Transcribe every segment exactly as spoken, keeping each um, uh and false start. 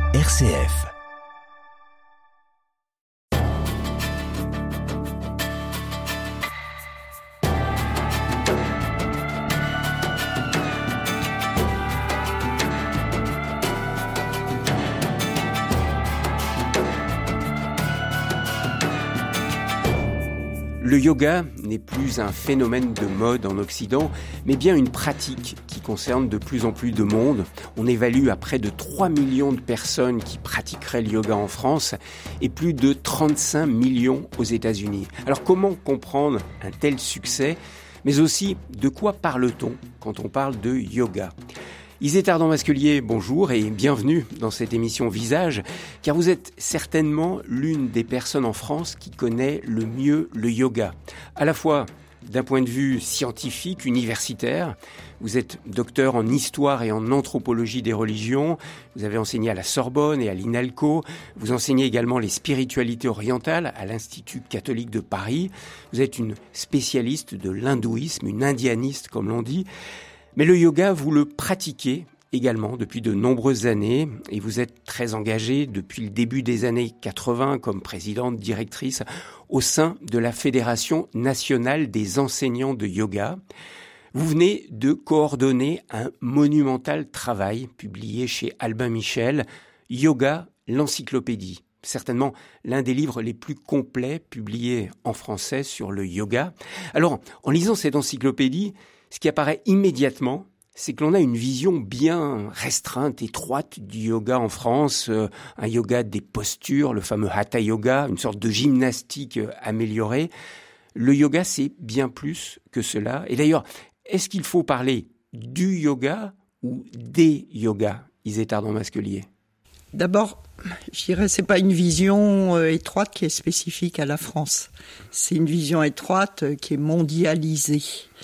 R C F. Le yoga n'est plus un phénomène de mode en Occident, mais bien une pratique qui concerne de plus en plus de monde. On évalue à près de trois millions de personnes qui pratiqueraient le yoga en France et plus de trente-cinq millions aux États-Unis. Alors comment comprendre un tel succès, mais aussi de quoi parle-t-on quand on parle de yoga ? Isée Ardan-Masquelier, bonjour et bienvenue dans cette émission Visage, car vous êtes certainement l'une des personnes en France qui connaît le mieux le yoga. À la fois d'un point de vue scientifique, universitaire, vous êtes docteur en histoire et en anthropologie des religions, vous avez enseigné à la Sorbonne et à l'INALCO, vous enseignez également les spiritualités orientales à l'Institut catholique de Paris, vous êtes une spécialiste de l'hindouisme, une indianiste comme l'on dit. Mais le yoga, vous le pratiquez également depuis de nombreuses années et vous êtes très engagée depuis le début des années quatre-vingts comme présidente directrice au sein de la Fédération nationale des enseignants de yoga. Vous venez de coordonner un monumental travail publié chez Albin Michel, Yoga, l'encyclopédie. Certainement l'un des livres les plus complets publiés en français sur le yoga. Alors, en lisant cette encyclopédie, ce qui apparaît immédiatement, c'est que l'on a une vision bien restreinte, étroite du yoga en France, euh, un yoga des postures, le fameux Hatha Yoga, une sorte de gymnastique euh, améliorée. Le yoga, c'est bien plus que cela. Et d'ailleurs, est-ce qu'il faut parler du yoga ou des yogas, Isée Ardan-Masquelier ? D'abord, je dirais c'est pas une vision euh, étroite qui est spécifique à la France. C'est une vision étroite euh, qui est mondialisée.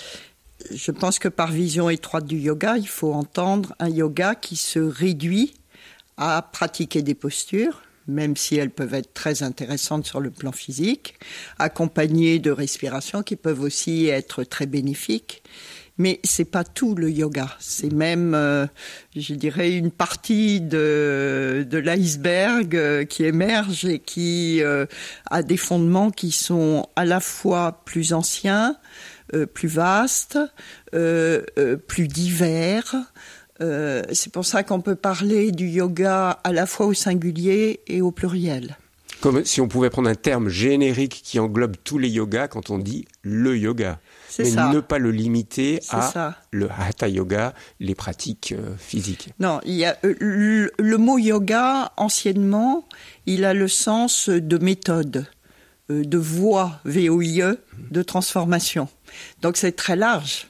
Je pense que par vision étroite du yoga, il faut entendre un yoga qui se réduit à pratiquer des postures, même si elles peuvent être très intéressantes sur le plan physique, accompagnées de respirations qui peuvent aussi être très bénéfiques. Mais c'est pas tout le yoga, c'est même, euh, je dirais, une partie de, de l'iceberg euh, qui émerge et qui euh, a des fondements qui sont à la fois plus anciens, euh, plus vastes, euh, euh, plus divers. Euh, c'est pour ça qu'on peut parler du yoga à la fois au singulier et au pluriel. Comme si on pouvait prendre un terme générique qui englobe tous les yogas quand on dit le yoga. C'est mais ça. Ne pas le limiter C'est à ça. Le Hatha Yoga, les pratiques euh, physiques. Non, il y a euh, le, le mot yoga, anciennement, il a le sens de méthode, euh, de voie, V O I E, de transformation. Donc c'est très large.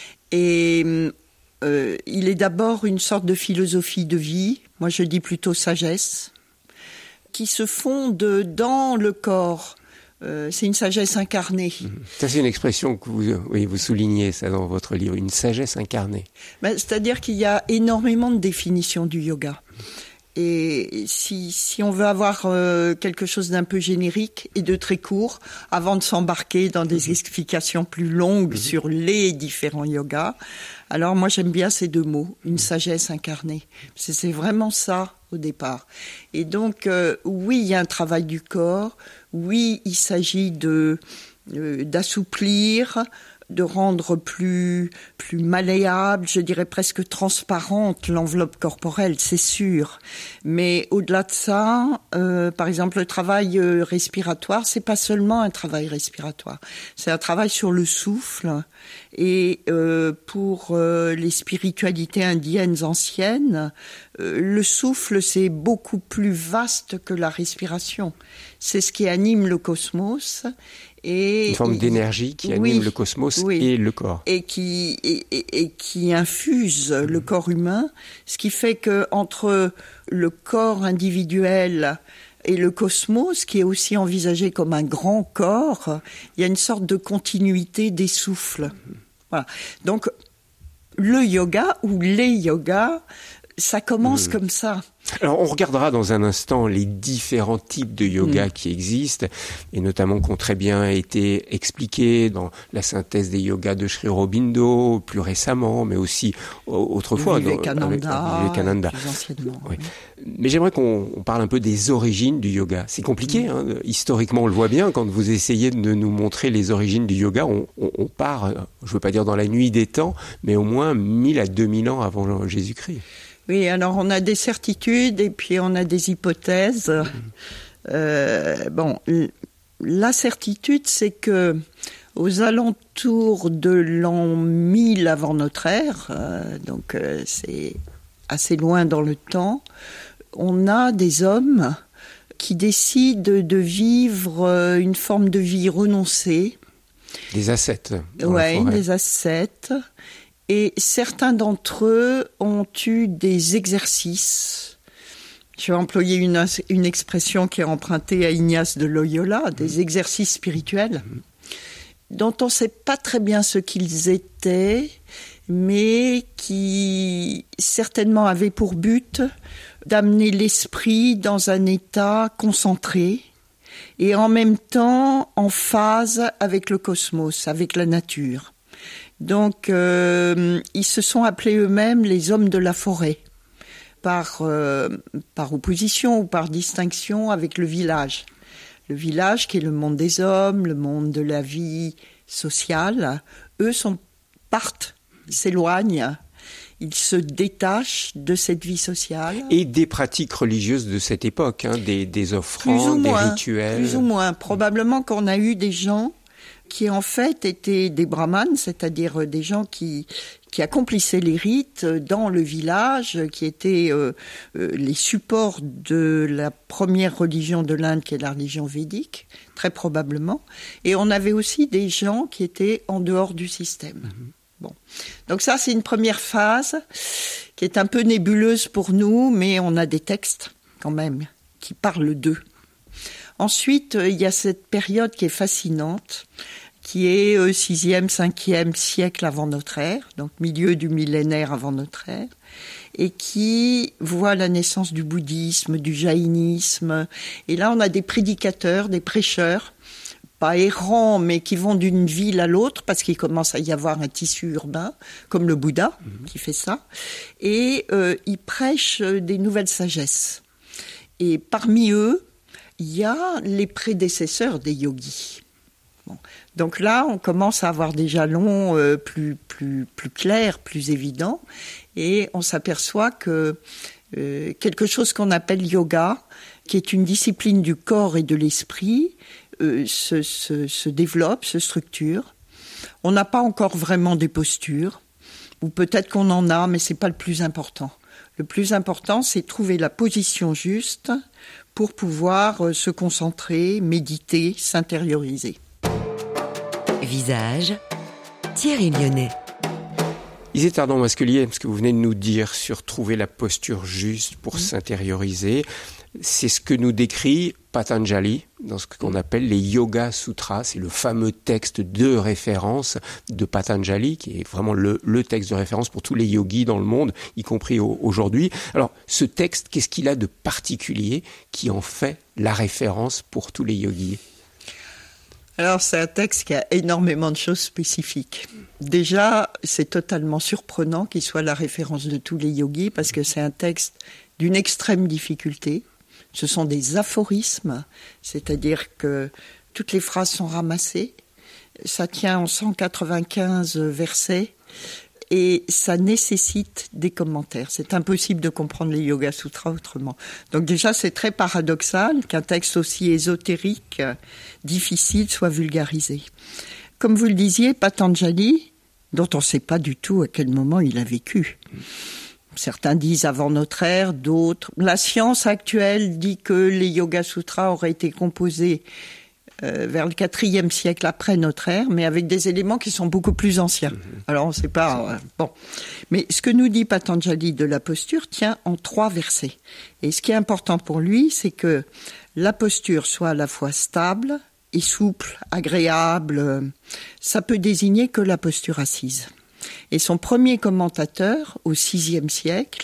Et euh, il est d'abord une sorte de philosophie de vie, moi je dis plutôt sagesse, qui se fonde dans le corps. Euh, c'est une sagesse incarnée. Ça, c'est une expression que vous, oui, vous soulignez ça dans votre livre, une sagesse incarnée. Ben, c'est-à-dire qu'il y a énormément de définitions du yoga. Et si, si on veut avoir euh, quelque chose d'un peu générique et de très court, avant de s'embarquer dans des mmh. explications plus longues mmh. sur les différents yogas, alors moi j'aime bien ces deux mots, une sagesse incarnée. C'est, c'est vraiment ça au départ. Et donc, euh, oui, il y a un travail du corps, oui, il s'agit de, euh, d'assouplir, de rendre plus, plus malléable, je dirais presque transparente l'enveloppe corporelle, c'est sûr. Mais au-delà de ça, euh, par exemple, le travail euh, respiratoire, c'est pas seulement un travail respiratoire, c'est un travail sur le souffle. Et euh, pour euh, les spiritualités indiennes anciennes, euh, le souffle, c'est beaucoup plus vaste que la respiration. C'est ce qui anime le cosmos. Et une forme il, d'énergie qui anime oui, le cosmos oui, et le corps. Et qui, et, et, et qui infuse mmh. le corps humain, ce qui fait que entre le corps individuel et le cosmos, qui est aussi envisagé comme un grand corps, il y a une sorte de continuité des souffles. Voilà. Donc, le yoga ou les yogas ça commence mmh. comme ça. Alors, on regardera dans un instant les différents types de yoga mmh. qui existent, et notamment qui ont très bien été expliqués dans la synthèse des yogas de Sri Aurobindo, plus récemment, mais aussi autrefois. Vivekananda, Vivekananda. Plus anciennement. Oui. Oui. Mais j'aimerais qu'on on parle un peu des origines du yoga. C'est compliqué, mmh. hein, historiquement, on le voit bien, quand vous essayez de nous montrer les origines du yoga, on, on, on part, je ne veux pas dire dans la nuit des temps, mais au moins mille à deux mille ans avant Jésus-Christ. Oui, alors on a des certitudes et puis on a des hypothèses. Mmh. Euh, bon, la certitude, c'est que aux alentours de l'an mille avant notre ère, euh, donc euh, c'est assez loin dans le temps, on a des hommes qui décident de vivre une forme de vie renoncée. Des ascètes. Oui, des ascètes. Et certains d'entre eux ont eu des exercices. Je vais employer une, une expression qui est empruntée à Ignace de Loyola, des mmh. exercices spirituels, mmh. dont on ne sait pas très bien ce qu'ils étaient, mais qui certainement avaient pour but d'amener l'esprit dans un état concentré et en même temps en phase avec le cosmos, avec la nature. Donc, euh, ils se sont appelés eux-mêmes les hommes de la forêt, par, euh, par opposition ou par distinction avec le village. Le village qui est le monde des hommes, le monde de la vie sociale, eux sont, partent, s'éloignent, ils se détachent de cette vie sociale. Et des pratiques religieuses de cette époque, hein, des, des offrandes, des rituels. Plus ou moins. Probablement qu'on a eu des gens qui en fait étaient des brahmanes, c'est-à-dire des gens qui, qui accomplissaient les rites dans le village, qui étaient euh, euh, les supports de la première religion de l'Inde, qui est la religion védique, très probablement. Et on avait aussi des gens qui étaient en dehors du système. Mmh. Bon. Donc ça, c'est une première phase qui est un peu nébuleuse pour nous, mais on a des textes quand même qui parlent d'eux. Ensuite, il y a cette période qui est fascinante, qui est euh, sixième, cinquième siècle avant notre ère, donc milieu du millénaire avant notre ère, et qui voit la naissance du bouddhisme, du jaïnisme. Et là, on a des prédicateurs, des prêcheurs, pas errants, mais qui vont d'une ville à l'autre, parce qu'il commence à y avoir un tissu urbain, comme le Bouddha, mmh. qui fait ça. Et euh, ils prêchent des nouvelles sagesses. Et parmi eux, il y a les prédécesseurs des yogis. Bon. Donc là, on commence à avoir des jalons euh, plus, plus, plus clairs, plus évidents, et on s'aperçoit que euh, quelque chose qu'on appelle yoga, qui est une discipline du corps et de l'esprit, euh, se, se, se développe, se structure. On n'a pas encore vraiment des postures, ou peut-être qu'on en a, mais c'est pas le plus important. Le plus important, c'est trouver la position juste pour pouvoir se concentrer, méditer, s'intérioriser. Visage, Thierry Lyonnais. Isée Tardon-Masquelier, ce que vous venez de nous dire sur trouver la posture juste pour mmh. s'intérioriser, c'est ce que nous décrit Patanjali dans ce qu'on appelle les Yoga Sutras. C'est le fameux texte de référence de Patanjali, qui est vraiment le, le texte de référence pour tous les yogis dans le monde, y compris au, aujourd'hui. Alors, ce texte, qu'est-ce qu'il a de particulier qui en fait la référence pour tous les yogis ? Alors, c'est un texte qui a énormément de choses spécifiques. Déjà, c'est totalement surprenant qu'il soit la référence de tous les yogis, parce que c'est un texte d'une extrême difficulté. Ce sont des aphorismes, c'est-à-dire que toutes les phrases sont ramassées. Ça tient en cent quatre-vingt-quinze versets et ça nécessite des commentaires. C'est impossible de comprendre les Yoga Sutras autrement. Donc déjà, c'est très paradoxal qu'un texte aussi ésotérique, difficile, soit vulgarisé. Comme vous le disiez, Patanjali, dont on ne sait pas du tout à quel moment il a vécu. Certains disent avant notre ère, d'autres. La science actuelle dit que les Yoga Sutras auraient été composés euh, vers le quatrième siècle après notre ère, mais avec des éléments qui sont beaucoup plus anciens. Alors on ne sait pas. Euh, bon, mais ce que nous dit Patanjali de la posture tient en trois versets. Et ce qui est important pour lui, c'est que la posture soit à la fois stable et souple, agréable. Ça peut désigner que la posture assise. Et son premier commentateur, au sixième siècle,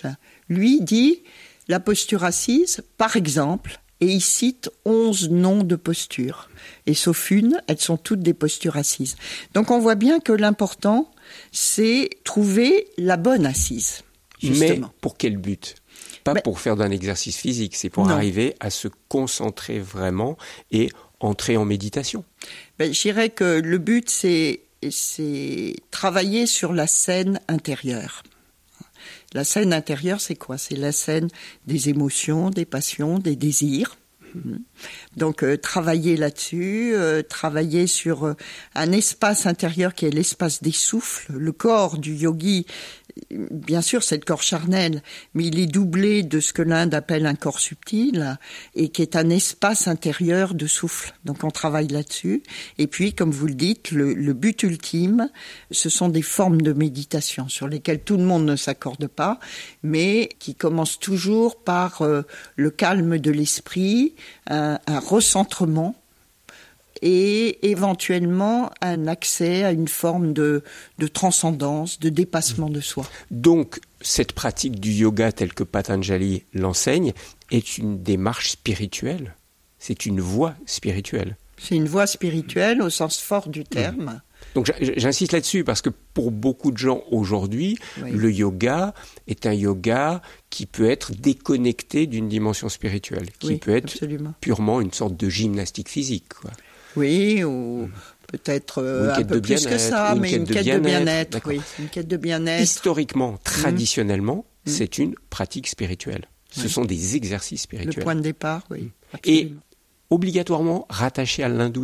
Lui dit la posture assise, par exemple, et il cite onze noms de postures. Et sauf une, elles sont toutes des postures assises. Donc on voit bien que l'important, c'est trouver la bonne assise, justement. Mais pour quel but ? Pas Mais, pour faire d'un exercice physique, c'est pour non. arriver à se concentrer vraiment et entrer en méditation. Ben, je dirais que le but, c'est, c'est travailler sur la scène intérieure. La scène intérieure, c'est quoi ? C'est la scène des émotions, des passions, des désirs. Donc, euh, travailler là-dessus, euh, travailler sur euh, un espace intérieur qui est l'espace des souffles. Le corps du yogi, bien sûr, c'est le corps charnel, mais il est doublé de ce que l'Inde appelle un corps subtil et qui est un espace intérieur de souffle. Donc, on travaille là-dessus. Et puis, comme vous le dites, le, le but ultime, ce sont des formes de méditation sur lesquelles tout le monde ne s'accorde pas, mais qui commencent toujours par euh, le calme de l'esprit, un, un recentrement et éventuellement un accès à une forme de, de transcendance, de dépassement de soi. Donc, cette pratique du yoga telle que Patanjali l'enseigne est une démarche spirituelle. C'est une voie spirituelle. C'est une voie spirituelle au sens fort du terme. Donc j'insiste là-dessus parce que pour beaucoup de gens aujourd'hui, oui. le yoga est un yoga qui peut être déconnecté d'une dimension spirituelle, qui oui, peut être absolument. Purement une sorte de gymnastique physique, quoi. Oui, ou peut-être euh, un peu plus que ça, une mais quête une de quête bien-être, de bien-être. Oui, une quête de bien-être. Historiquement, traditionnellement, mmh. c'est une pratique spirituelle. Ce oui. sont des exercices spirituels. Le point de départ, oui. Mmh. Absolument. Et obligatoirement rattaché à l'hindouisme ?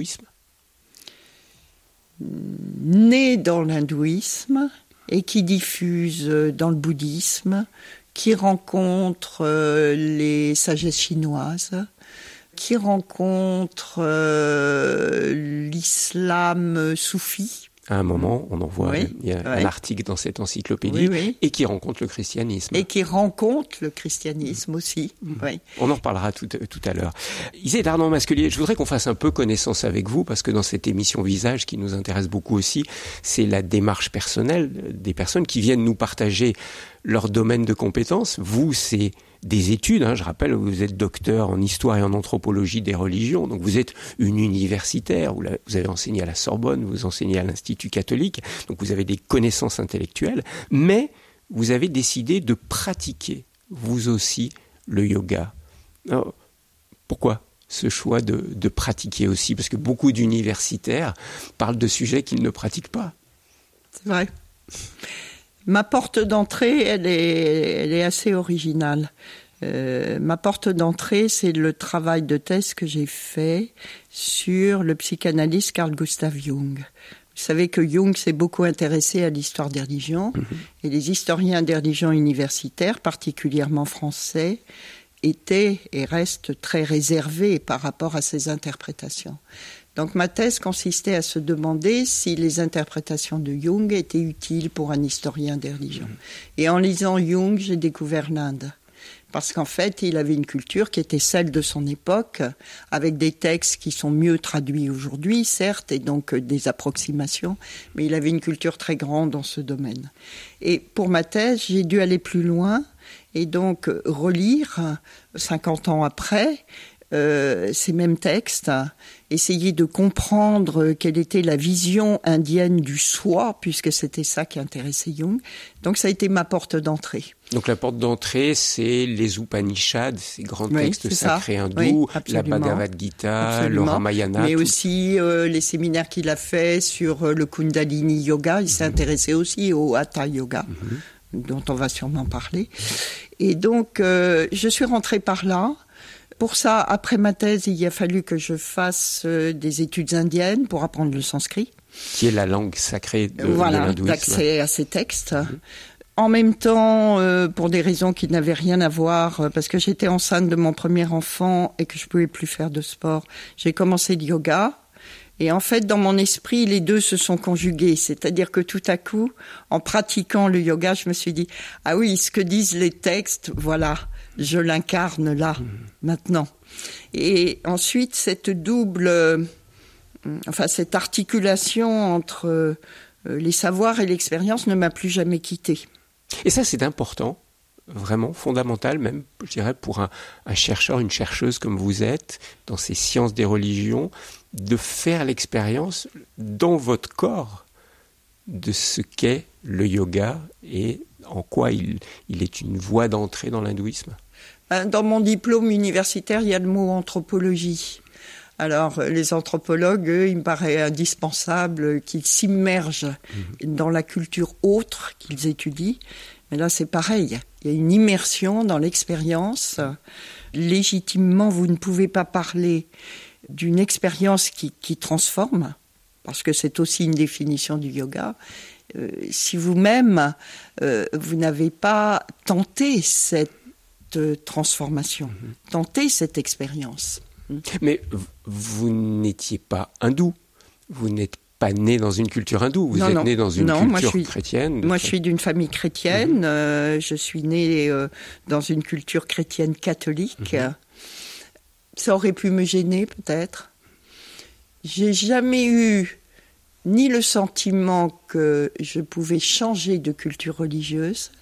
Né dans l'hindouisme et qui diffuse dans le bouddhisme, qui rencontre les sagesses chinoises, qui rencontre euh, l'islam soufi. À un moment, on en voit, oui, il y a oui. un article dans cette encyclopédie, oui, oui. et qui rencontre le christianisme. Et qui rencontre le christianisme aussi. Mmh. Oui. On en reparlera tout, tout à l'heure. Iséd Arnand-Masquelier, je voudrais qu'on fasse un peu connaissance avec vous, parce que dans cette émission Visage, qui nous intéresse beaucoup aussi, c'est la démarche personnelle des personnes qui viennent nous partager leur domaine de compétences. Vous, c'est des études, hein, je rappelle, vous êtes docteur en histoire et en anthropologie des religions, donc vous êtes une universitaire, vous, vous avez enseigné à la Sorbonne, vous enseignez à l'Institut catholique, donc vous avez des connaissances intellectuelles, mais vous avez décidé de pratiquer, vous aussi, le yoga. Alors, pourquoi ce choix de, de pratiquer aussi ? Parce que beaucoup d'universitaires parlent de sujets qu'ils ne pratiquent pas. C'est vrai. Ma porte d'entrée, elle est, elle est assez originale. Euh, ma porte d'entrée, c'est le travail de thèse que j'ai fait sur le psychanalyste Carl Gustav Jung. Vous savez que Jung s'est beaucoup intéressé à l'histoire des religions, mmh. et les historiens des religions universitaires, particulièrement français, étaient et restent très réservés par rapport à ces interprétations. Donc ma thèse consistait à se demander si les interprétations de Jung étaient utiles pour un historien des religions. Et en lisant Jung, j'ai découvert l'Inde. Parce qu'en fait, il avait une culture qui était celle de son époque, avec des textes qui sont mieux traduits aujourd'hui, certes, et donc des approximations, mais il avait une culture très grande dans ce domaine. Et pour ma thèse, j'ai dû aller plus loin, et donc relire, cinquante ans après, Euh, ces mêmes textes, essayer de comprendre quelle était la vision indienne du soi, puisque c'était ça qui intéressait Jung. Donc ça a été ma porte d'entrée. Donc la porte d'entrée, c'est les Upanishads, ces grands oui, textes sacrés ça. hindous, oui, la Bhagavad Gita, absolument. Le Ramayana. Mais tout... aussi euh, les séminaires qu'il a fait sur euh, le Kundalini Yoga. Il s'est mmh. intéressé aussi au Hatha Yoga, mmh. dont on va sûrement parler. Et donc, euh, je suis rentrée par là. Pour ça, après ma thèse, il a fallu que je fasse euh, des études indiennes pour apprendre le sanskrit. Qui est la langue sacrée de, voilà, de l'hindouisme. D'accès à ces textes. Mmh. En même temps, euh, pour des raisons qui n'avaient rien à voir, euh, parce que j'étais enceinte de mon premier enfant et que je pouvais plus faire de sport, j'ai commencé le yoga. Et en fait, dans mon esprit, les deux se sont conjugués. C'est-à-dire que tout à coup, en pratiquant le yoga, je me suis dit, ah oui, ce que disent les textes, voilà, je l'incarne là, mmh. maintenant. Et ensuite, cette double, euh, enfin, cette articulation entre euh, les savoirs et l'expérience ne m'a plus jamais quittée. Et ça, c'est important. vraiment fondamentale, même, je dirais, pour un, un chercheur, une chercheuse comme vous êtes, dans ces sciences des religions, de faire l'expérience dans votre corps de ce qu'est le yoga et en quoi il, il est une voie d'entrée dans l'hindouisme? Dans mon diplôme universitaire, il y a le mot anthropologie. Alors, les anthropologues, eux, il me paraît indispensable qu'ils s'immergent mmh. dans la culture autre qu'ils étudient. Mais là, c'est pareil. Il y a une immersion dans l'expérience. Légitimement, vous ne pouvez pas parler d'une expérience qui, qui transforme, parce que c'est aussi une définition du yoga. Euh, si vous-même, euh, vous n'avez pas tenté cette transformation, mmh. tenter cette expérience. Mais vous n'étiez pas hindou, vous n'êtes pas né dans une culture hindoue, vous non, êtes non. né dans une non, culture moi je suis, chrétienne. Moi je suis d'une famille chrétienne, mmh. euh, je suis né euh, dans une culture chrétienne catholique. Mmh. Ça aurait pu me gêner peut-être. J'ai jamais eu ni le sentiment que je pouvais changer de culture religieuse,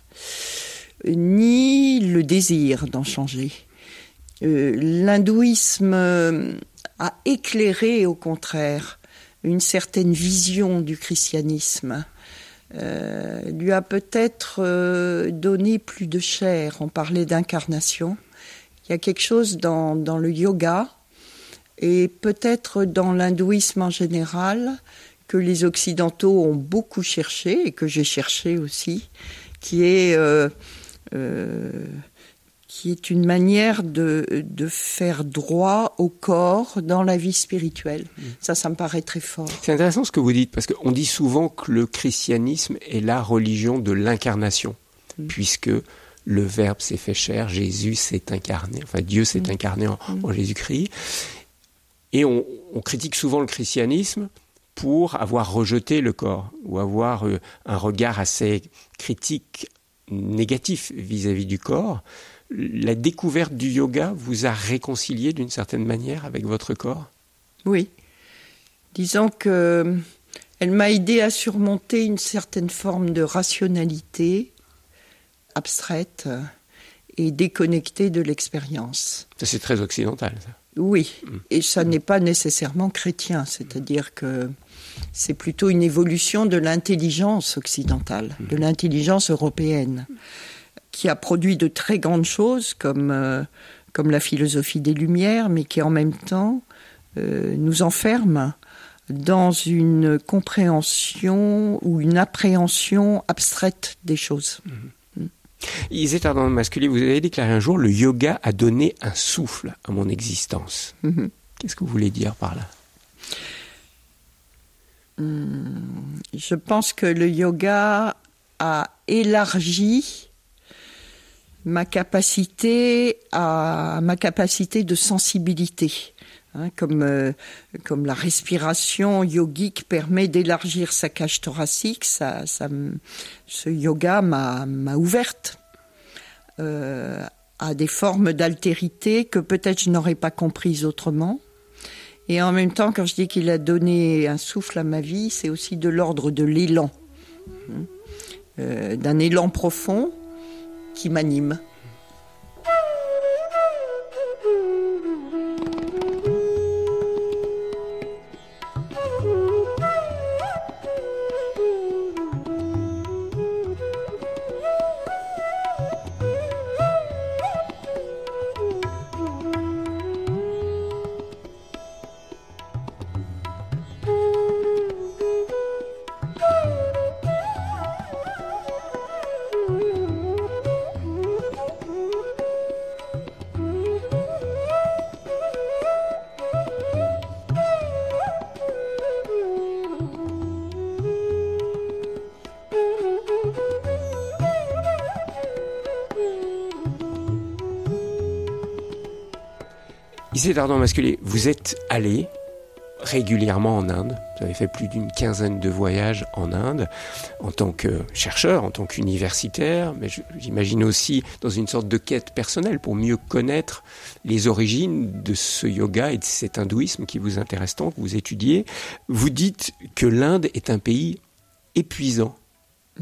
ni le désir d'en changer. Euh, l'hindouisme a éclairé, au contraire, une certaine vision du christianisme, euh, lui a peut-être euh, donné plus de chair. On parlait d'incarnation. Il y a quelque chose dans, dans le yoga et peut-être dans l'hindouisme en général que les Occidentaux ont beaucoup cherché et que j'ai cherché aussi, qui est... Euh, euh, qui est une manière de, de faire droit au corps dans la vie spirituelle. Mmh. Ça, ça me paraît très fort. C'est intéressant ce que vous dites, parce qu'on dit souvent que le christianisme est la religion de l'incarnation, mmh. puisque le Verbe s'est fait chair, Jésus s'est incarné, enfin Dieu s'est mmh. incarné en, mmh. en Jésus-Christ. Et on, on critique souvent le christianisme pour avoir rejeté le corps, ou avoir euh, un regard assez critique, négatif vis-à-vis du corps. La découverte du yoga vous a réconcilié d'une certaine manière avec votre corps? Oui. Disons que elle m'a aidé à surmonter une certaine forme de rationalité abstraite et déconnectée de l'expérience. Ça, c'est très occidental, ça. Oui, mmh. et ça mmh. n'est pas nécessairement chrétien, c'est-à-dire que c'est plutôt une évolution de l'intelligence occidentale, mmh. de l'intelligence européenne, qui a produit de très grandes choses comme, euh, comme la philosophie des Lumières, mais qui en même temps euh, nous enferme dans une compréhension ou une appréhension abstraite des choses. Mmh. Isée Tardon-Masculier, vous avez déclaré un jour « Le yoga a donné un souffle à mon existence mmh. ». Qu'est-ce que vous voulez dire par là? mmh, Je pense que le yoga a élargi ma capacité à ma capacité de sensibilité, hein, comme euh, comme la respiration yogique permet d'élargir sa cage thoracique, ça, ça ce yoga m'a m'a ouverte euh, à des formes d'altérité que peut-être je n'aurais pas comprises autrement. Et en même temps, quand je dis qu'il a donné un souffle à ma vie, c'est aussi de l'ordre de l'élan, hein, euh, d'un élan profond qui m'anime. Isée Tardon-Masculier, vous êtes allé régulièrement en Inde. Vous avez fait plus d'une quinzaine de voyages en Inde en tant que chercheur, en tant qu'universitaire, mais j'imagine aussi dans une sorte de quête personnelle pour mieux connaître les origines de ce yoga et de cet hindouisme qui vous intéresse tant, que vous étudiez. Vous dites que l'Inde est un pays épuisant. Mmh.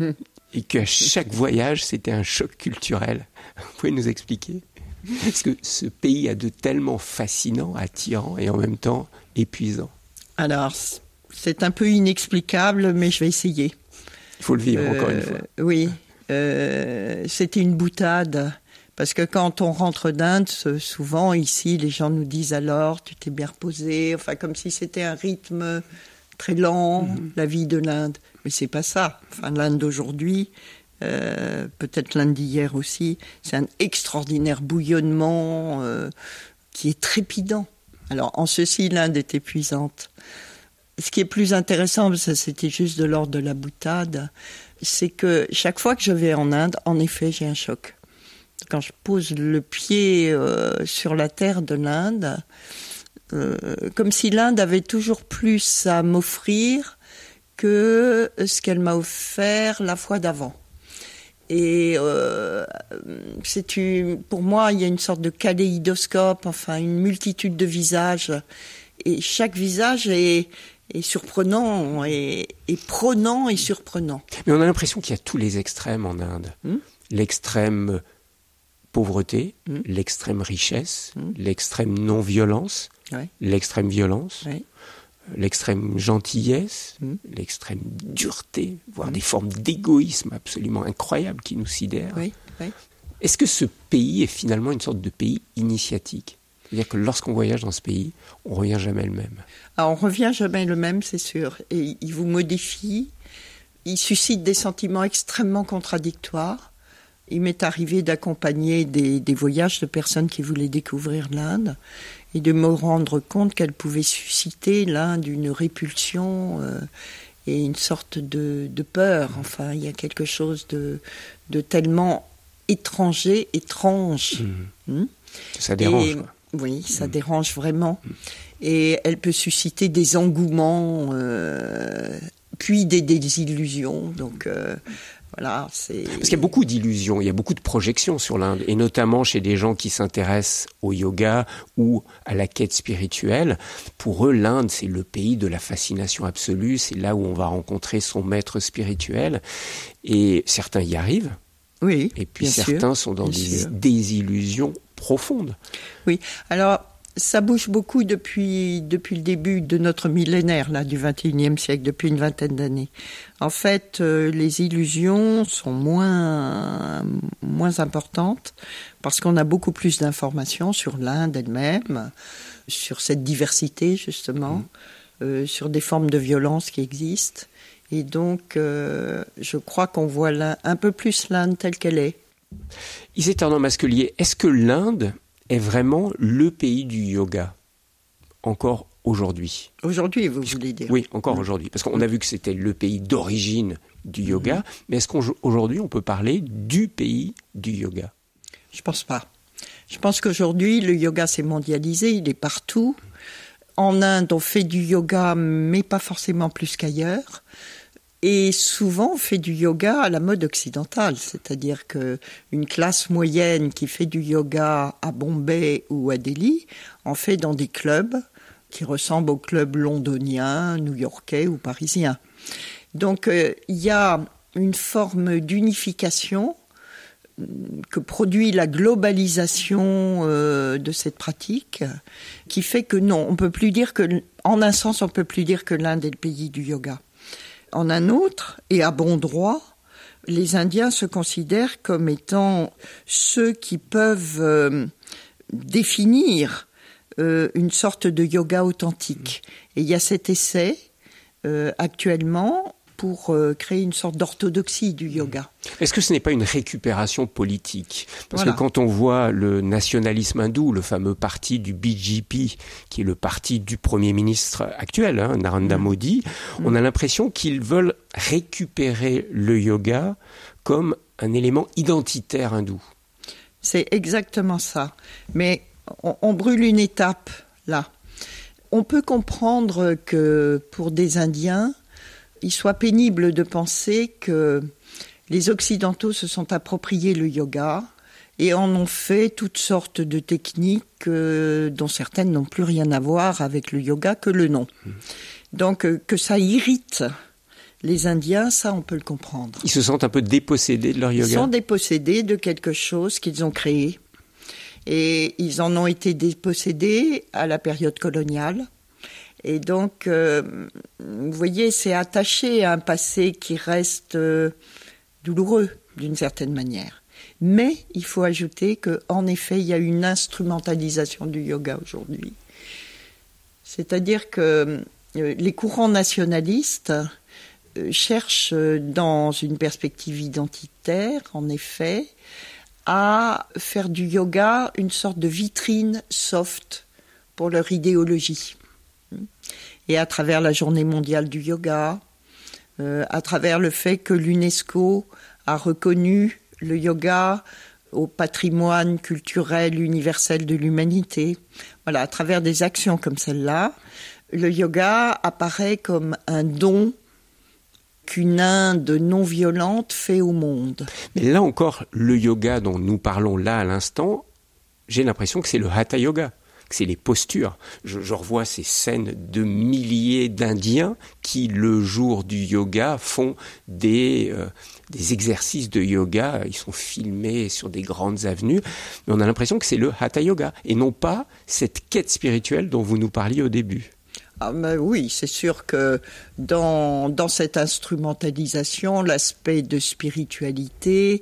et qu'à chaque voyage, c'était un choc culturel. Vous pouvez nous expliquer ? Parce que ce pays a de tellement fascinant, attirant et en même temps épuisant. Alors, c'est un peu inexplicable, mais je vais essayer. Il faut le vivre, euh, encore une fois. Oui, euh, c'était une boutade. Parce que quand on rentre d'Inde, souvent ici, les gens nous disent alors, tu t'es bien reposé, enfin comme si c'était un rythme très lent, mmh. la vie de l'Inde. Mais c'est pas ça. Enfin, l'Inde d'aujourd'hui, euh, peut-être l'Inde d'hier aussi, c'est un extraordinaire bouillonnement euh, qui est trépidant. Alors, en ceci, l'Inde est épuisante. Ce qui est plus intéressant, ça c'était juste de l'ordre de la boutade, c'est que chaque fois que je vais en Inde, en effet, j'ai un choc. Quand je pose le pied euh, sur la terre de l'Inde, euh, comme si l'Inde avait toujours plus à m'offrir que ce qu'elle m'a offert la fois d'avant. Et euh, c'est une, pour moi, il y a une sorte de kaléidoscope, enfin une multitude de visages, et chaque visage est, est surprenant, et, et prenant et surprenant. Mais on a l'impression qu'il y a tous les extrêmes en Inde. Mmh. L'extrême pauvreté, mmh. l'extrême richesse, mmh. l'extrême non-violence, ouais. l'extrême violence, ouais. l'extrême gentillesse, mmh. l'extrême dureté, voire mmh. des formes d'égoïsme absolument incroyables qui nous sidèrent. Oui, oui. Est-ce que ce pays est finalement une sorte de pays initiatique ? C'est-à-dire que lorsqu'on voyage dans ce pays, on ne revient jamais le même. Alors, on ne revient jamais le même, c'est sûr. Et il vous modifie, il suscite des sentiments extrêmement contradictoires. Il m'est arrivé d'accompagner des, des voyages de personnes qui voulaient découvrir l'Inde et de me rendre compte qu'elle pouvait susciter l'Inde une répulsion euh, et une sorte de, de peur. Enfin, il y a quelque chose de, de tellement étranger, étrange. Mmh. Mmh. Ça dérange. Et, quoi. Oui, ça mmh. dérange vraiment. Mmh. Et elle peut susciter des engouements, euh, puis des désillusions. Donc... Euh, Voilà, c'est... Parce qu'il y a beaucoup d'illusions, il y a beaucoup de projections sur l'Inde, et notamment chez des gens qui s'intéressent au yoga ou à la quête spirituelle. Pour eux, l'Inde, c'est le pays de la fascination absolue, c'est là où on va rencontrer son maître spirituel, et certains y arrivent, oui, et puis bien certains sûr, sont dans des sûr. désillusions profondes. Oui, alors... Ça bouge beaucoup depuis, depuis le début de notre millénaire, là, du vingt et unième siècle, depuis une vingtaine d'années. En fait, euh, les illusions sont moins, moins importantes parce qu'on a beaucoup plus d'informations sur l'Inde elle-même, sur cette diversité, justement, mmh. euh, sur des formes de violence qui existent. Et donc, euh, je crois qu'on voit un peu plus l'Inde telle qu'elle est. Iséa Tornant-Masquelier, est-ce que l'Inde est vraiment le pays du yoga, encore aujourd'hui. Aujourd'hui, vous voulez dire ? Oui, encore mmh. aujourd'hui. Parce qu'on a vu que c'était le pays d'origine du yoga, mmh. mais est-ce qu'aujourd'hui, on peut parler du pays du yoga ? Je pense pas. Je pense qu'aujourd'hui, le yoga s'est mondialisé, il est partout. En Inde, on fait du yoga, mais pas forcément plus qu'ailleurs. Et souvent, on fait du yoga à la mode occidentale, c'est-à-dire qu'une classe moyenne qui fait du yoga à Bombay ou à Delhi en fait dans des clubs qui ressemblent aux clubs londoniens, new-yorkais ou parisiens. Donc, euh, il y a une forme d'unification que produit la globalisation euh, de cette pratique, qui fait que non, on peut plus dire que, en un sens, on peut plus dire que l'Inde est le pays du yoga. En un autre, et à bon droit, les Indiens se considèrent comme étant ceux qui peuvent euh, définir euh, une sorte de yoga authentique. Et il y a cet essai euh, actuellement pour euh, créer une sorte d'orthodoxie du yoga. Est-ce que ce n'est pas une récupération politique ? Parce voilà. que quand on voit le nationalisme hindou, le fameux parti du B J P, qui est le parti du Premier ministre actuel, hein, Narendra mmh. Modi, mmh. on a l'impression qu'ils veulent récupérer le yoga comme un élément identitaire hindou. C'est exactement ça. Mais on, on brûle une étape, là. On peut comprendre que pour des Indiens, il soit pénible de penser que les Occidentaux se sont appropriés le yoga et en ont fait toutes sortes de techniques euh, dont certaines n'ont plus rien à voir avec le yoga que le nom. Donc euh, que ça irrite Les Indiens, ça, on peut le comprendre. Ils se sentent un peu dépossédés de leur yoga. Ils sont dépossédés de quelque chose qu'ils ont créé. Et ils en ont été dépossédés à la période coloniale. Et donc, euh, vous voyez, c'est attaché à un passé qui reste euh, douloureux, d'une certaine manière. Mais il faut ajouter qu'en effet, il y a une instrumentalisation du yoga aujourd'hui. C'est-à-dire que euh, les courants nationalistes euh, cherchent, euh, dans une perspective identitaire, en effet, à faire du yoga une sorte de vitrine soft pour leur idéologie. Et à travers la Journée mondiale du yoga, euh, à travers le fait que l'UNESCO a reconnu le yoga au patrimoine culturel universel de l'humanité, voilà, à travers des actions comme celle-là, le yoga apparaît comme un don qu'une Inde non violente fait au monde. Mais là encore, le yoga dont nous parlons là à l'instant, j'ai l'impression que c'est le Hatha Yoga, que c'est les postures. Je, je revois ces scènes de milliers d'Indiens qui, le jour du yoga, font des, euh, des exercices de yoga. Ils sont filmés sur des grandes avenues. Mais on a l'impression que c'est le Hatha Yoga et non pas cette quête spirituelle dont vous nous parliez au début. Ah ben oui, c'est sûr que dans, dans cette instrumentalisation, l'aspect de spiritualité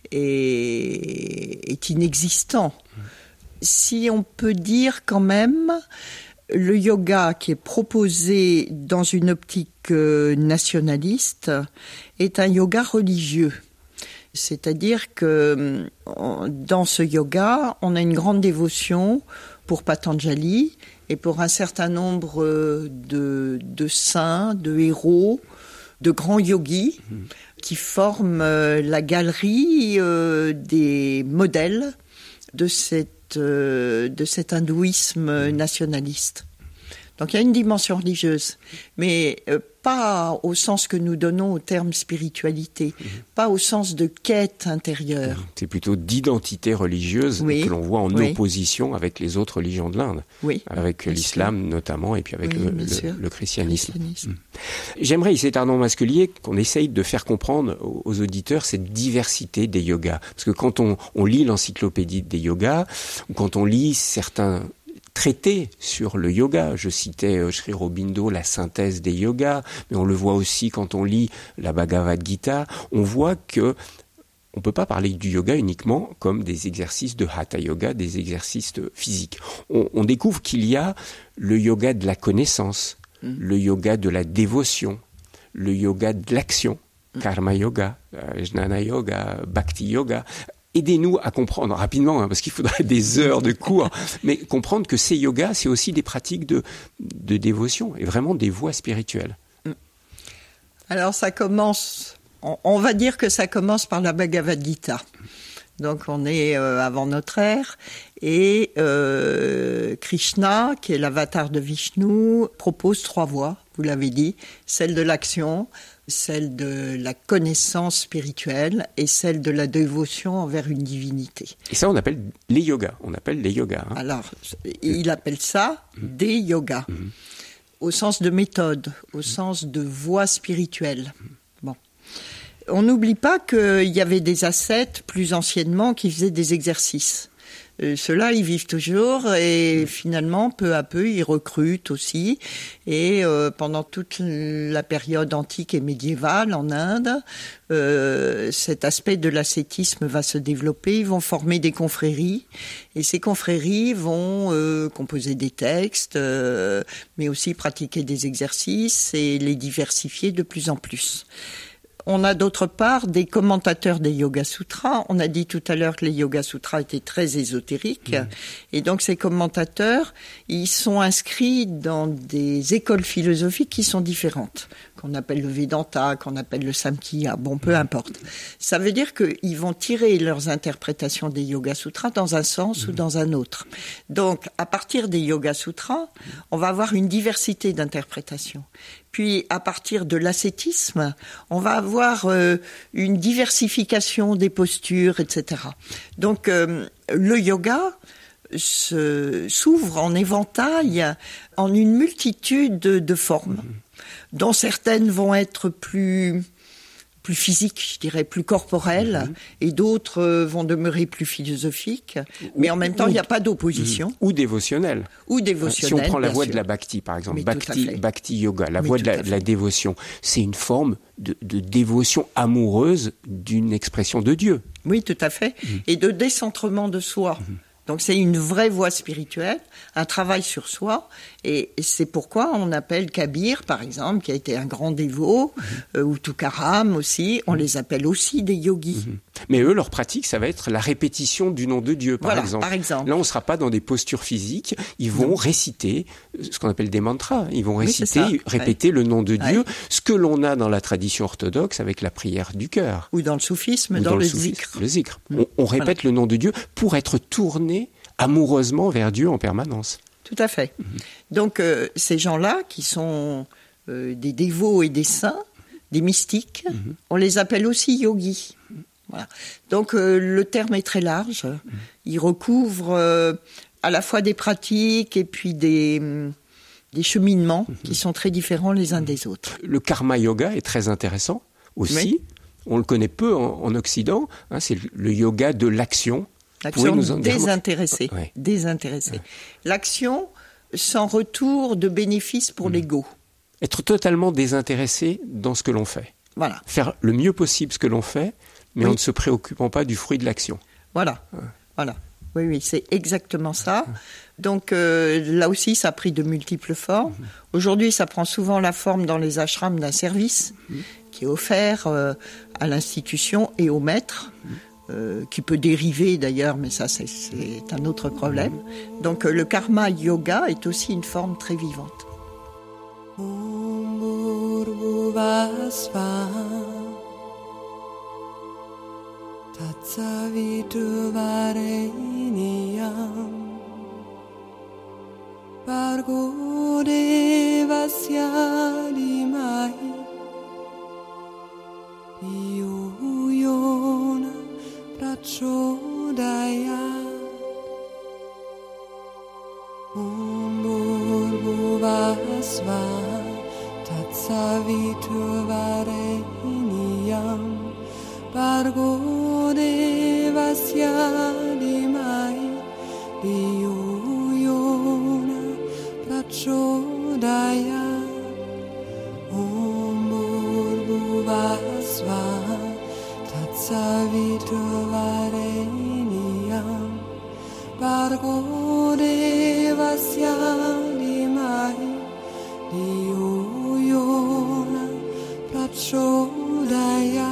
est, est inexistant. Si on peut dire quand même, le yoga qui est proposé dans une optique nationaliste est un yoga religieux. C'est-à-dire que dans ce yoga, on a une grande dévotion pour Patanjali et pour un certain nombre de, de saints, de héros, de grands yogis mmh. qui forment la galerie des modèles de, cette, de cet hindouisme nationaliste. Donc il y a une dimension religieuse, mais euh, pas au sens que nous donnons au terme spiritualité, mmh. pas au sens de quête intérieure. C'est plutôt d'identité religieuse oui. que l'on voit en oui. opposition avec les autres religions de l'Inde, oui. avec l'islam sûr. notamment et puis avec oui, le, le, le christianisme. christianisme. Mmh. J'aimerais ici, Arnaud Masquelier, qu'on essaye de faire comprendre aux, aux auditeurs cette diversité des yogas. Parce que quand on, on lit l'encyclopédie des yogas, ou quand on lit certains traité sur le yoga. Je citais euh, Sri Aurobindo, la synthèse des yogas, mais on le voit aussi quand on lit la Bhagavad Gita. On voit que on peut pas parler du yoga uniquement comme des exercices de Hatha Yoga, des exercices physiques. On, on découvre qu'il y a le yoga de la connaissance, mmh. le yoga de la dévotion, le yoga de l'action, mmh. Karma Yoga, euh, Jnana Yoga, Bhakti Yoga. Aidez-nous à comprendre rapidement, hein, parce qu'il faudrait des heures de cours, mais comprendre que ces yogas, c'est aussi des pratiques de, de dévotion et vraiment des voies spirituelles. Alors ça commence, on, on va dire que ça commence par la Bhagavad Gita. Donc on est euh, avant notre ère et euh, Krishna, qui est l'avatar de Vishnu, propose trois voies, vous l'avez dit, celle de l'action, celle de la connaissance spirituelle et celle de la dévotion envers une divinité. Et ça, on appelle les yogas. On appelle les yogas. Hein. Alors, il appelle ça mmh. des yogas, mmh. au sens de méthode, au mmh. sens de voie spirituelle. Mmh. Bon. On n'oublie pas qu'il y avait des ascètes plus anciennement qui faisaient des exercices. Euh, ceux-là, ils vivent toujours et finalement, peu à peu, ils recrutent aussi. Et euh, pendant toute la période antique et médiévale en Inde, euh, cet aspect de l'ascétisme va se développer. Ils vont former des confréries et ces confréries vont euh, composer des textes, euh, mais aussi pratiquer des exercices et les diversifier de plus en plus. On a d'autre part des commentateurs des Yoga Sutras. On a dit tout à l'heure que les Yoga Sutras étaient très ésotériques. Mmh. Et donc ces commentateurs, ils sont inscrits dans des écoles philosophiques qui sont différentes, qu'on appelle le Vedanta, qu'on appelle le Samkhya, bon, peu importe. Ça veut dire qu'ils vont tirer leurs interprétations des Yoga Sutras dans un sens mmh. ou dans un autre. Donc, à partir des Yoga Sutras, on va avoir une diversité d'interprétations. Puis, à partir de l'ascétisme, on va avoir euh, une diversification des postures, et cetera. Donc, euh, le yoga se, s'ouvre en éventail, en une multitude de, de formes, mmh. dont certaines vont être plus... plus physiques, je dirais, plus corporelles, mmh. et d'autres euh, vont demeurer plus philosophiques. Ou, mais en même temps, il n'y a pas d'opposition. Mmh. Ou dévotionnelles. Ou dévotionnelles, Si on prend la voie sûr. de la bhakti, par exemple, mais bhakti, bhakti yoga, la mais voie de la, de la dévotion, c'est une forme de, de dévotion amoureuse d'une expression de Dieu. Oui, tout à fait. Mmh. Et de décentrement de soi. Mmh. Donc c'est une vraie voie spirituelle, un travail sur soi, et c'est pourquoi on appelle Kabir, par exemple, qui a été un grand dévot, mmh. euh, ou Toukaram aussi, on mmh. les appelle aussi des yogis. Mmh. Mais eux, leur pratique, ça va être la répétition du nom de Dieu, par, voilà, exemple. par exemple. Là, on ne sera pas dans des postures physiques, ils vont non. réciter ce qu'on appelle des mantras, ils vont réciter, oui, répéter ouais. le nom de Dieu, ouais. ce que l'on a dans la tradition orthodoxe avec la prière du cœur. Ou dans le soufisme, ou dans, dans le, le soufisme. zikr. Le zikr. Mmh. On, on répète voilà. le nom de Dieu pour être tourné amoureusement vers Dieu en permanence. Tout à fait. Mmh. Donc, euh, ces gens-là, qui sont euh, des dévots et des saints, des mystiques, mmh. on les appelle aussi yogis. Mmh. Voilà. Donc, euh, le terme est très large. Mmh. Il recouvre euh, à la fois des pratiques et puis des, des cheminements mmh. qui sont très différents les uns mmh. des autres. Le karma yoga est très intéressant aussi. Oui. On le connaît peu en, en Occident. Hein, c'est le yoga de l'action. L'action désintéressée. Ouais. désintéressée. Ouais. L'action sans retour de bénéfice pour mmh. l'ego. Être totalement désintéressé dans ce que l'on fait. Voilà. Faire le mieux possible ce que l'on fait, mais oui. en ne se préoccupant pas du fruit de l'action. Voilà. Ouais. Voilà. Oui, oui, c'est exactement ça. Donc euh, là aussi, ça a pris de multiples formes. Mmh. Aujourd'hui, ça prend souvent la forme dans les ashrams d'un service mmh. qui est offert euh, à l'institution et au maître. Mmh. Euh, qui peut dériver d'ailleurs, mais ça c'est, c'est un autre problème. Donc euh, le karma yoga est aussi une forme très vivante. Prachodaya Om Bhurvasva Tatsaviturvarenyam Bhargo Devasya Dhimai Dhiyo Yona Prachodaya Om Bhurvasva Saviturvarenyam Bhargo Devasya Dhimai Dhiyo Yona Prachodaya.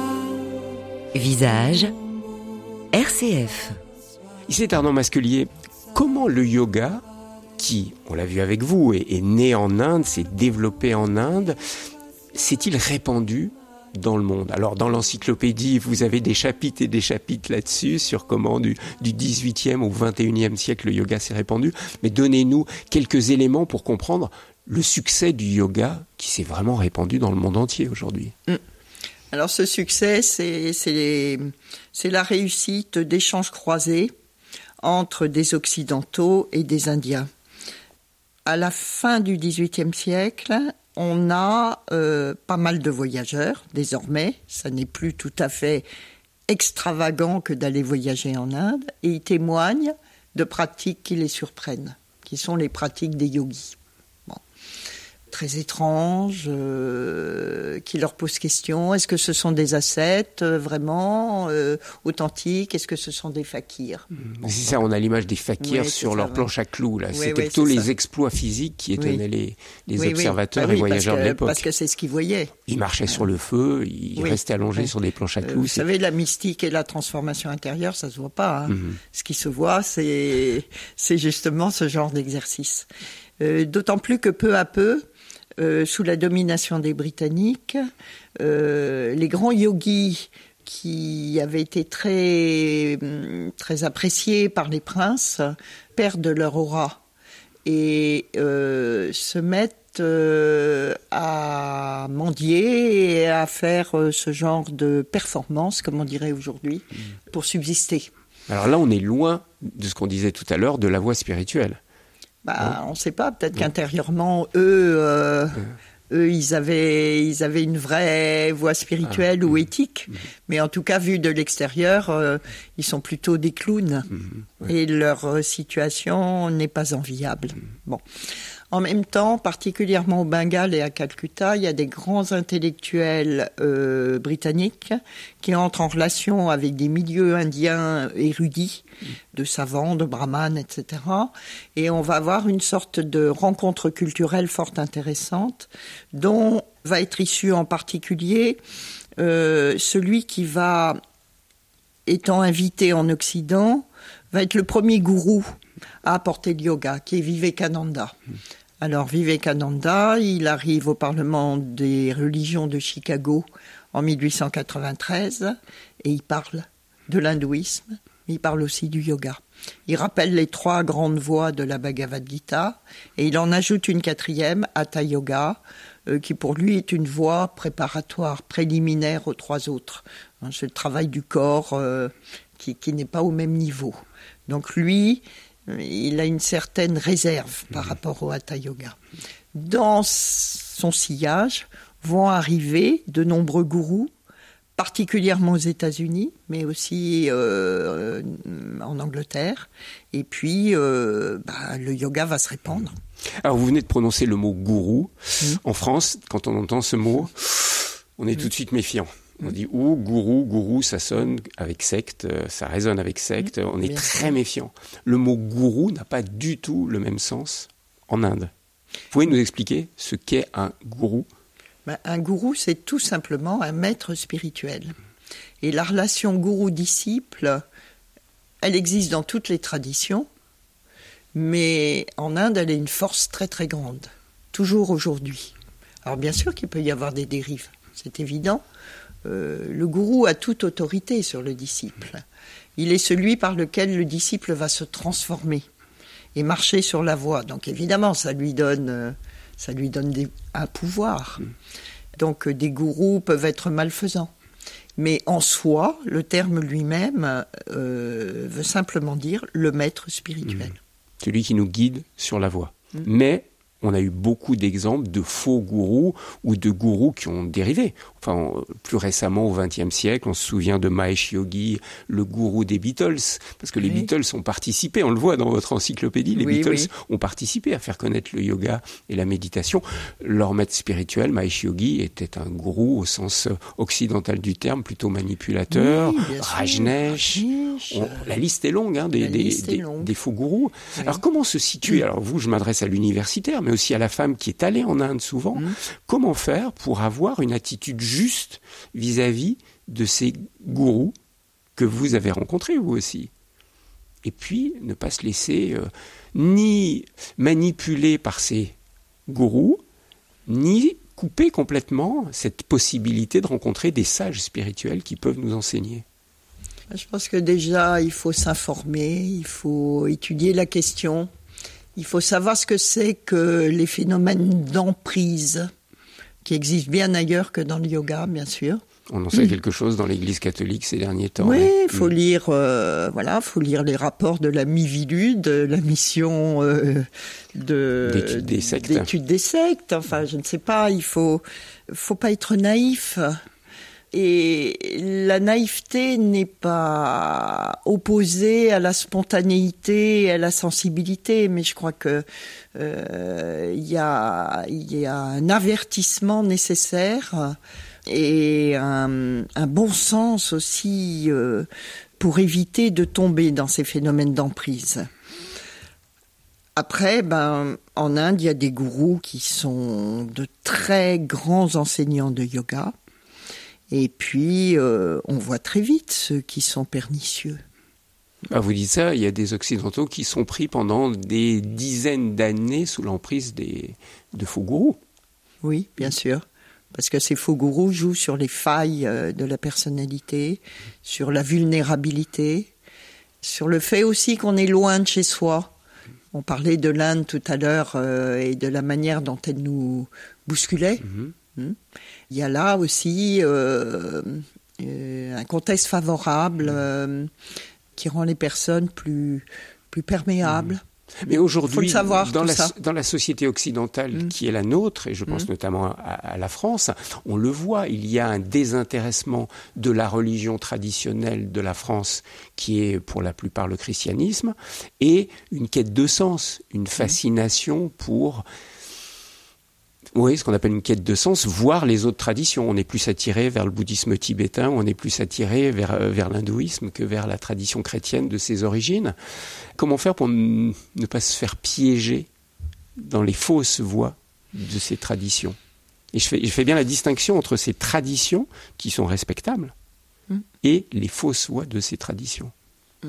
Visage R C F. Ici Arnaud Masculier, comment le yoga, qui, on l'a vu avec vous, est, est né en Inde, s'est développé en Inde, s'est-il répandu dans le monde? Alors, dans l'encyclopédie, vous avez des chapitres et des chapitres là-dessus, sur comment du, du dix-huitième au vingt et unième siècle, le yoga s'est répandu. Mais donnez-nous quelques éléments pour comprendre le succès du yoga qui s'est vraiment répandu dans le monde entier aujourd'hui. Mmh. Alors, ce succès, c'est, c'est, les, c'est la réussite d'échanges croisés entre des Occidentaux et des Indiens. À la fin du dix-huitième siècle, on a euh, pas mal de voyageurs, désormais. Ça n'est plus tout à fait extravagant que d'aller voyager en Inde. Et ils témoignent de pratiques qui les surprennent, qui sont les pratiques des yogis. Bon. Très étranges, euh, qui leur posent question. Est-ce que ce sont des ascètes, euh, vraiment, euh, authentiques? Est-ce que ce sont des fakirs? Bon, c'est ça, on a l'image des fakirs oui, sur leur planche à clous. Là. Oui, C'était oui, plutôt les ça. exploits physiques qui étonnaient oui. les, les oui, observateurs oui. Ah, et oui, voyageurs que, de l'époque. Parce que c'est ce qu'ils voyaient. Ils marchaient sur le feu, ils oui. restaient allongés oui. sur des planches à clous. Euh, vous c'est... savez, la mystique et la transformation intérieure, ça se voit pas. Hein. Mm-hmm. Ce qui se voit, c'est, c'est justement ce genre d'exercice. Euh, d'autant plus que peu à peu, Euh, sous la domination des Britanniques, euh, les grands yogis qui avaient été très, très appréciés par les princes perdent leur aura et euh, se mettent euh, à mendier et à faire euh, ce genre de performance, comme on dirait aujourd'hui, mmh. pour subsister. Alors là, on est loin de ce qu'on disait tout à l'heure, de la voie spirituelle. Bah, hein? On ne sait pas, peut-être ouais. qu'intérieurement, eux... Euh... Ouais. Eux, ils avaient, ils avaient une vraie voie spirituelle ah, ou mmh. éthique. Mmh. Mais en tout cas, vu de l'extérieur, euh, ils sont plutôt des clowns. Mmh. Ouais. Et leur euh, situation n'est pas enviable. Mmh. Bon. En même temps, particulièrement au Bengale et à Calcutta, il y a des grands intellectuels euh, britanniques qui entrent en relation avec des milieux indiens érudits, de savants, de brahmanes, et cetera. Et on va avoir une sorte de rencontre culturelle fort intéressante, dont va être issu en particulier euh, celui qui va, étant invité en Occident, va être le premier gourou à apporter le yoga, qui est Vivekananda. Alors Vivekananda, il arrive au Parlement des religions de Chicago en mille huit cent quatre-vingt-treize et il parle de l'hindouisme, mais il parle aussi du yoga. Il rappelle les trois grandes voies de la Bhagavad Gita et il en ajoute une quatrième, Hatha Yoga, euh, qui pour lui est une voie préparatoire, préliminaire aux trois autres. Hein, c'est le travail du corps euh, qui, qui n'est pas au même niveau. Donc lui... il a une certaine réserve par rapport au Hatha Yoga. Dans son sillage vont arriver de nombreux gourous, particulièrement aux États-Unis, mais aussi euh, en Angleterre. Et puis, euh, bah, le yoga va se répandre. Alors, vous venez de prononcer le mot gourou. Mmh. En France, quand on entend ce mot, on est mmh. tout de suite méfiant. On dit ou gourou, gourou, ça sonne avec secte, ça résonne avec secte, on est très méfiant. Le mot gourou n'a pas du tout le même sens en Inde. Vous pouvez nous expliquer ce qu'est un gourou ? Ben, un gourou, c'est tout simplement un maître spirituel. Et la relation gourou-disciple, elle existe dans toutes les traditions, mais en Inde, elle a une force très très grande, toujours aujourd'hui. Alors bien sûr qu'il peut y avoir des dérives, c'est évident. Euh, le gourou a toute autorité sur le disciple. Il est celui par lequel le disciple va se transformer et marcher sur la voie. Donc évidemment, ça lui donne, euh, ça lui donne des, un pouvoir. Donc euh, des gourous peuvent être malfaisants. Mais en soi, le terme lui-même euh, veut simplement dire le maître spirituel. Mmh. Celui qui nous guide sur la voie. Mmh. Mais on a eu beaucoup d'exemples de faux gourous ou de gourous qui ont dérivé. Enfin, plus récemment, au vingtième siècle, on se souvient de Mahesh Yogi, le gourou des Beatles, parce que oui. les Beatles ont participé, on le voit dans votre encyclopédie, les oui, Beatles oui. ont participé à faire connaître le yoga et la méditation. Leur maître spirituel, Mahesh Yogi, était un gourou au sens occidental du terme, plutôt manipulateur, oui, Rajneesh. On, la liste est longue, hein, des, des, des, longue. des faux gourous. Oui. Alors, comment se situer ? Alors, vous, je m'adresse à l'universitaire, mais aussi à la femme qui est allée en Inde souvent. Mmh. Comment faire pour avoir une attitude juste vis-à-vis de ces gourous que vous avez rencontrés vous aussi ? Et puis, ne pas se laisser euh, ni manipuler par ces gourous, ni couper complètement cette possibilité de rencontrer des sages spirituels qui peuvent nous enseigner. Je pense que déjà, il faut s'informer, il faut étudier la question. Il faut savoir ce que c'est que les phénomènes d'emprise qui existent bien ailleurs que dans le yoga, bien sûr. On en sait mmh. quelque chose dans l'Église catholique ces derniers temps. Oui, il faut mmh. lire, euh, voilà, faut lire les rapports de la Mivilude, de la mission euh, de d'étude des sectes. d'étude des sectes. Enfin, je ne sais pas. Il faut, faut pas être naïf. Et la naïveté n'est pas opposée à la spontanéité et à la sensibilité, mais je crois que euh, y a, y a un avertissement nécessaire et un, un bon sens aussi euh, pour éviter de tomber dans ces phénomènes d'emprise. Après, ben, en Inde, il y a des gourous qui sont de très grands enseignants de yoga. Et puis, euh, on voit très vite ceux qui sont pernicieux. Ah, vous dites ça, il y a des Occidentaux qui sont pris pendant des dizaines d'années sous l'emprise des, de faux gourous. Oui, bien sûr. Parce que ces faux gourous jouent sur les failles de la personnalité, sur la vulnérabilité, sur le fait aussi qu'on est loin de chez soi. On parlait de l'Inde tout à l'heure euh, et de la manière dont elle nous bousculait. Mm-hmm. Il y a là aussi euh, euh, un contexte favorable, euh, qui rend les personnes plus, plus perméables. Mmh. Mais aujourd'hui, savoir, dans, la, ça. dans la société occidentale mmh. qui est la nôtre, et je pense mmh. notamment à, à la France, on le voit, il y a un désintéressement de la religion traditionnelle de la France, qui est pour la plupart le christianisme, et une quête de sens, une fascination pour... Oui, ce qu'on appelle une quête de sens, voir les autres traditions. On est plus attiré vers le bouddhisme tibétain, on est plus attiré vers, vers l'hindouisme que vers la tradition chrétienne de ses origines. Comment faire pour n- ne pas se faire piéger dans les fausses voies de ces traditions ? Et je fais, je fais bien la distinction entre ces traditions qui sont respectables mmh. et les fausses voies de ces traditions. Mmh.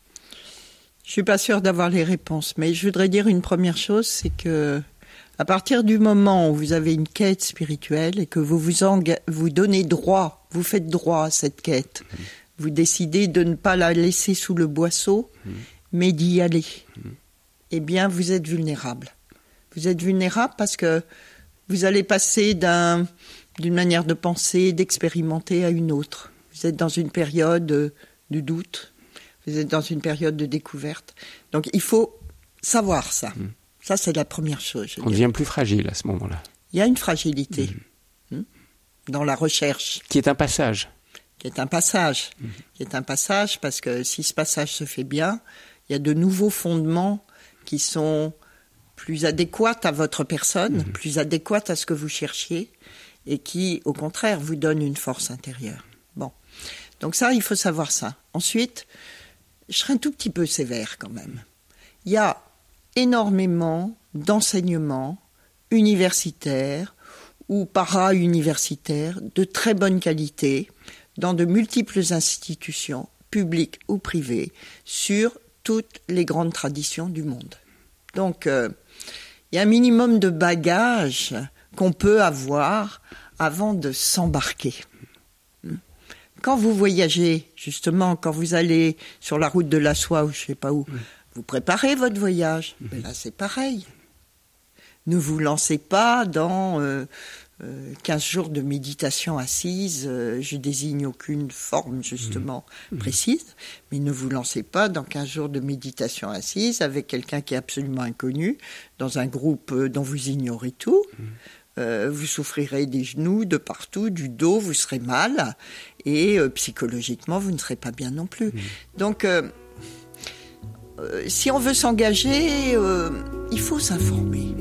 Je ne suis pas sûre d'avoir les réponses, mais je voudrais dire une première chose, c'est que à partir du moment où vous avez une quête spirituelle et que vous vous, enga- vous donnez droit, vous faites droit à cette quête, mmh. vous décidez de ne pas la laisser sous le boisseau, mmh. mais d'y aller, mmh. eh bien, vous êtes vulnérable. Vous êtes vulnérable parce que vous allez passer d'un, d'une manière de penser, d'expérimenter à une autre. Vous êtes dans une période de doute, vous êtes dans une période de découverte. Donc, il faut savoir ça. Mmh. Ça, c'est la première chose. On devient plus fragile à ce moment-là. Il y a une fragilité mmh. Mmh, dans la recherche. Qui est un passage. Qui est un passage. Mmh. Qui est un passage parce que si ce passage se fait bien, il y a de nouveaux fondements qui sont plus adéquats à votre personne, mmh. plus adéquats à ce que vous cherchiez et qui, au contraire, vous donnent une force intérieure. Bon. Donc ça, il faut savoir ça. Ensuite, je serai un tout petit peu sévère quand même. Il y a énormément d'enseignements universitaires ou para-universitaires de très bonne qualité dans de multiples institutions, publiques ou privées, sur toutes les grandes traditions du monde. Donc, euh, il y a un minimum de bagages qu'on peut avoir avant de s'embarquer. Quand vous voyagez, justement, quand vous allez sur la route de la soie ou je ne sais pas où, vous préparez votre voyage. Mmh. Mais là, c'est pareil. Ne vous lancez pas dans euh, euh, quinze jours de méditation assise. Euh, je désigne aucune forme, justement, mmh. précise. Mais ne vous lancez pas dans quinze jours de méditation assise avec quelqu'un qui est absolument inconnu, dans un groupe dont vous ignorez tout. Mmh. Euh, vous souffrirez des genoux, de partout, du dos, vous serez mal. Et euh, psychologiquement, vous ne serez pas bien non plus. Mmh. Donc... Euh, Euh, si on veut s'engager, euh, il faut s'informer.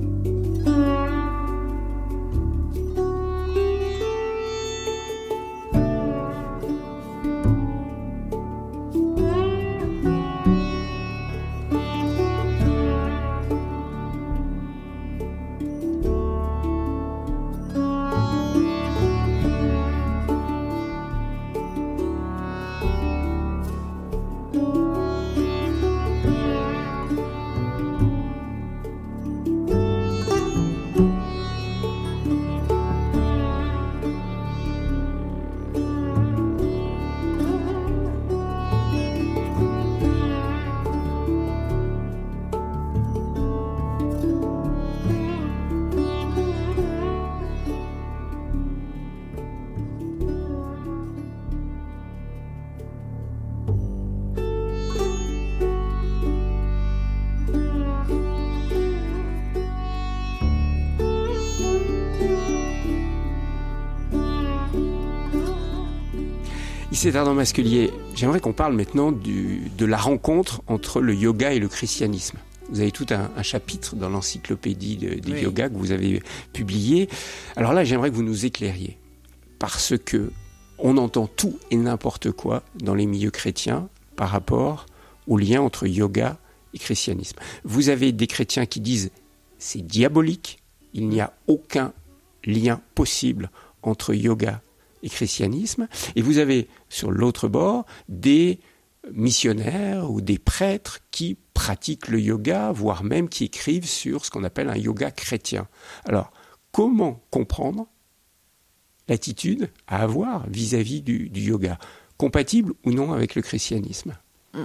Ici, Arnaud Masculier, j'aimerais qu'on parle maintenant du, de la rencontre entre le yoga et le christianisme. Vous avez tout un, un chapitre dans l'encyclopédie de, des oui. yogas que vous avez publié. Alors là, j'aimerais que vous nous éclairiez, parce que on entend tout et n'importe quoi dans les milieux chrétiens par rapport au lien entre yoga et christianisme. Vous avez des chrétiens qui disent c'est diabolique, il n'y a aucun lien possible entre yoga et christianisme, et vous avez sur l'autre bord des missionnaires ou des prêtres qui pratiquent le yoga, voire même qui écrivent sur ce qu'on appelle un yoga chrétien. Alors, comment comprendre l'attitude à avoir vis-à-vis du, du yoga, compatible ou non avec le christianisme ?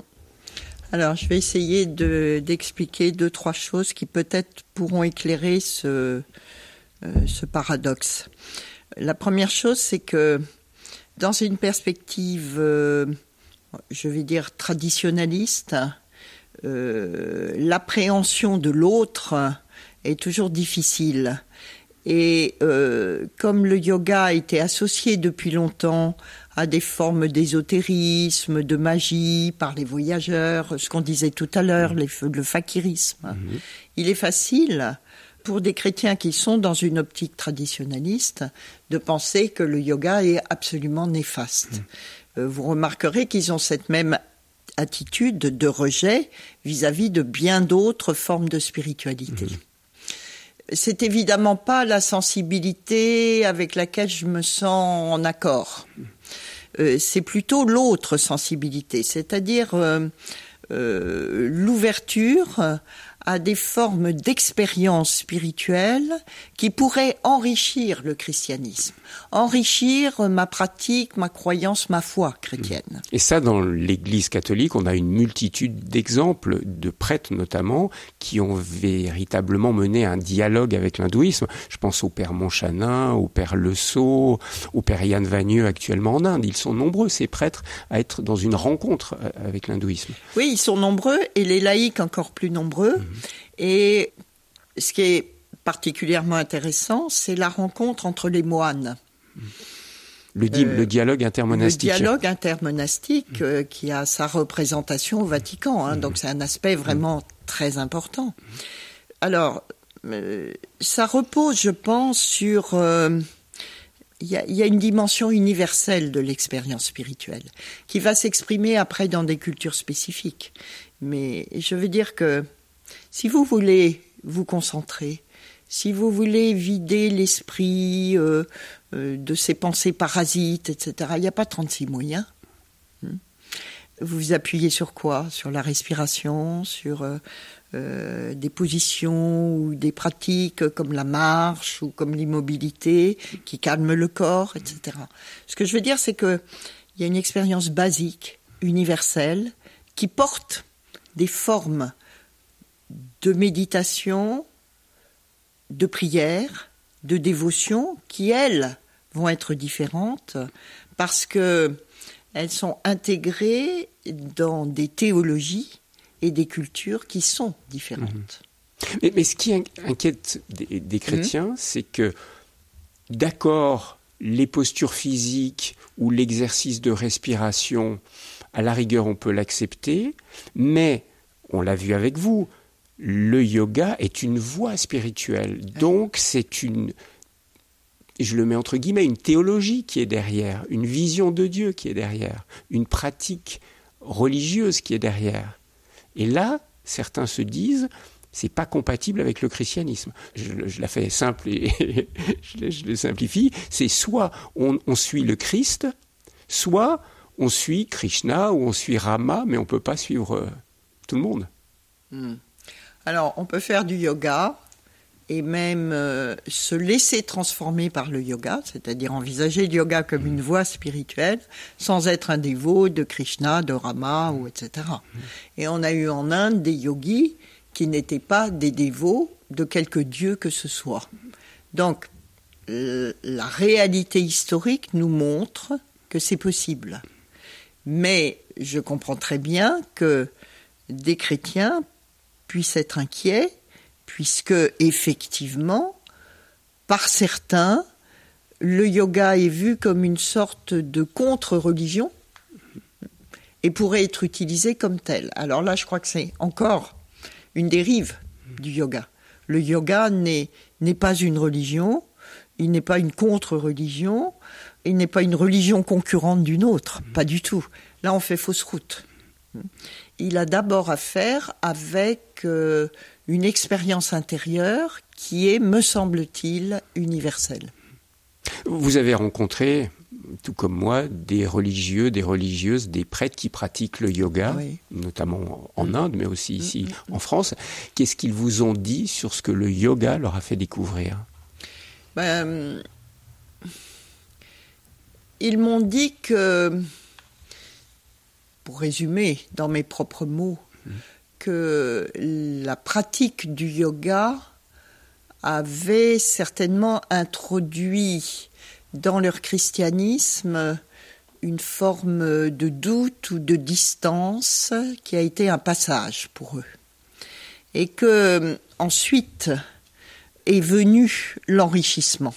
Alors, je vais essayer de, d'expliquer deux, trois choses qui peut-être pourront éclairer ce, euh, ce paradoxe. La première chose, c'est que dans une perspective euh, je vais dire, traditionnaliste, euh, l'appréhension de l'autre est toujours difficile. Et euh, comme le yoga a été associé depuis longtemps à des formes d'ésotérisme, de magie par les voyageurs, ce qu'on disait tout à l'heure, les, le fakirisme, mmh. il est facile pour des chrétiens qui sont dans une optique traditionnaliste de penser que le yoga est absolument néfaste. Mmh. Euh, vous remarquerez qu'ils ont cette même attitude de rejet vis-à-vis de bien d'autres formes de spiritualité. Mmh. C'est évidemment pas la sensibilité avec laquelle je me sens en accord. Euh, c'est plutôt l'autre sensibilité, c'est-à-dire euh, euh, l'ouverture à des formes d'expérience spirituelle qui pourraient enrichir le christianisme, enrichir ma pratique, ma croyance, ma foi chrétienne. Et ça, dans l'Église catholique, on a une multitude d'exemples, de prêtres notamment, qui ont véritablement mené un dialogue avec l'hindouisme. Je pense au père Monchanin, au père Le Sceau, au père Yann Vagneux actuellement en Inde. Ils sont nombreux, ces prêtres, à être dans une rencontre avec l'hindouisme. Oui, ils sont nombreux, et les laïcs encore plus nombreux. Mmh. Et ce qui est particulièrement intéressant, c'est la rencontre entre les moines. Le, di- euh, le dialogue intermonastique. Le dialogue intermonastique mmh. euh, qui a sa représentation au Vatican. Hein, mmh. Donc c'est un aspect vraiment mmh. très important. Alors, euh, ça repose, je pense, sur... Euh, Il y, a, il y a une dimension universelle de l'expérience spirituelle qui va s'exprimer après dans des cultures spécifiques. Mais je veux dire que si vous voulez vous concentrer, si vous voulez vider l'esprit euh, euh, de ses pensées parasites, et cetera, il n'y a pas trente-six moyens. Vous vous appuyez sur quoi ? Sur la respiration, sur... Euh, Euh, des positions ou des pratiques comme la marche ou comme l'immobilité qui calment le corps, et cetera. Ce que je veux dire, c'est qu'il y a une expérience basique, universelle, qui porte des formes de méditation, de prière, de dévotion, qui, elles, vont être différentes parce qu'elles sont intégrées dans des théologies et des cultures qui sont différentes. Mmh. Mais, mais ce qui inquiète des, des chrétiens, mmh. c'est que, d'accord, les postures physiques ou l'exercice de respiration, à la rigueur, on peut l'accepter, mais, on l'a vu avec vous, le yoga est une voie spirituelle. Donc, c'est une, je le mets entre guillemets, une théologie qui est derrière, une vision de Dieu qui est derrière, une pratique religieuse qui est derrière. Et là, certains se disent, c'est pas compatible avec le christianisme. Je, je la fais simple et je, je le simplifie. C'est soit on, on suit le Christ, soit on suit Krishna ou on suit Rama, mais on peut pas suivre euh, tout le monde. Hmm. Alors, on peut faire du yoga et même euh, se laisser transformer par le yoga, c'est-à-dire envisager le yoga comme une voie spirituelle, sans être un dévot de Krishna, de Rama, ou et cetera. Et on a eu en Inde des yogis qui n'étaient pas des dévots de quelque dieu que ce soit. Donc, euh, la réalité historique nous montre que c'est possible. Mais je comprends très bien que des chrétiens puissent être inquiets, puisque, effectivement, par certains, le yoga est vu comme une sorte de contre-religion et pourrait être utilisé comme tel. Alors là, je crois que c'est encore une dérive du yoga. Le yoga n'est, n'est pas une religion, il n'est pas une contre-religion, il n'est pas une religion concurrente d'une autre, pas du tout. Là, on fait fausse route. Il a d'abord à faire avec... Euh, une expérience intérieure qui est, me semble-t-il, universelle. Vous avez rencontré, tout comme moi, des religieux, des religieuses, des prêtres qui pratiquent le yoga, oui. notamment en Inde, mais aussi ici mmh. en France. Qu'est-ce qu'ils vous ont dit sur ce que le yoga leur a fait découvrir ? Ben, ils m'ont dit que, pour résumer dans mes propres mots, mmh. que la pratique du yoga avait certainement introduit dans leur christianisme une forme de doute ou de distance qui a été un passage pour eux. Et que ensuite est venu l'enrichissement.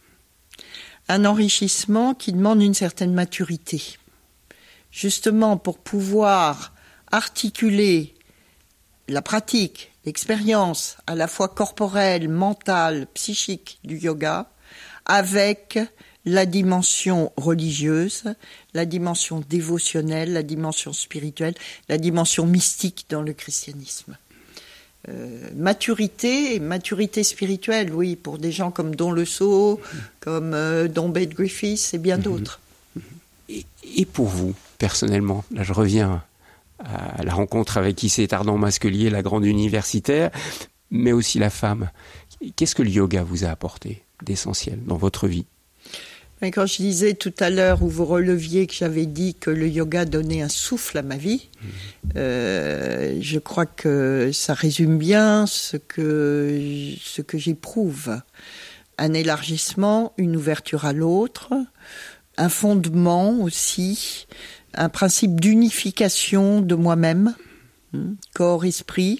Un enrichissement qui demande une certaine maturité. Justement pour pouvoir articuler la pratique, l'expérience à la fois corporelle, mentale, psychique du yoga avec la dimension religieuse, la dimension dévotionnelle, la dimension spirituelle, la dimension mystique dans le christianisme. Euh, maturité, maturité spirituelle, oui, pour des gens comme Don Le Sceau, comme euh, Don Bede Griffiths et bien d'autres. Et, et pour vous, personnellement, là je reviens à la rencontre avec Issey Tardant-Masquelier, la grande universitaire, mais aussi la femme. Qu'est-ce que le yoga vous a apporté d'essentiel dans votre vie ? Mais quand je disais tout à l'heure, où vous releviez que j'avais dit que le yoga donnait un souffle à ma vie, mmh. euh, je crois que ça résume bien ce que, ce que j'éprouve. Un élargissement, une ouverture à l'autre, un fondement aussi, un principe d'unification de moi-même, hein, corps, esprit,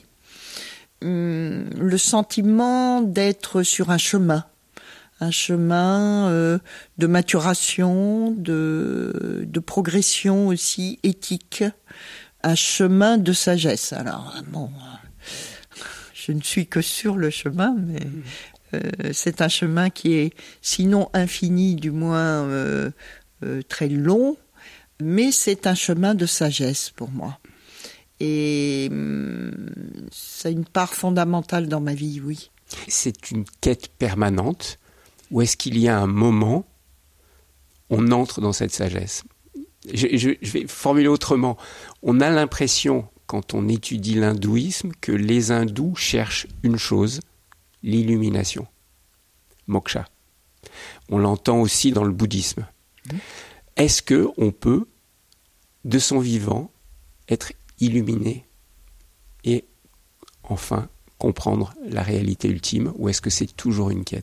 hum, le sentiment d'être sur un chemin. Un chemin euh, de maturation, de, de progression aussi éthique, un chemin de sagesse. Alors, bon, je ne suis que sur le chemin, mais euh, c'est un chemin qui est, sinon infini, du moins euh, euh, très long, mais c'est un chemin de sagesse pour moi. Et hum, c'est une part fondamentale dans ma vie, oui. C'est une quête permanente. Ou est-ce qu'il y a un moment, on entre dans cette sagesse ? je, je, je vais formuler autrement. On a l'impression, quand on étudie l'hindouisme, que les hindous cherchent une chose, l'illumination, moksha. On l'entend aussi dans le bouddhisme. Mmh. Est-ce qu'on peut, de son vivant, être illuminé et enfin comprendre la réalité ultime, ou est-ce que c'est toujours une quête ?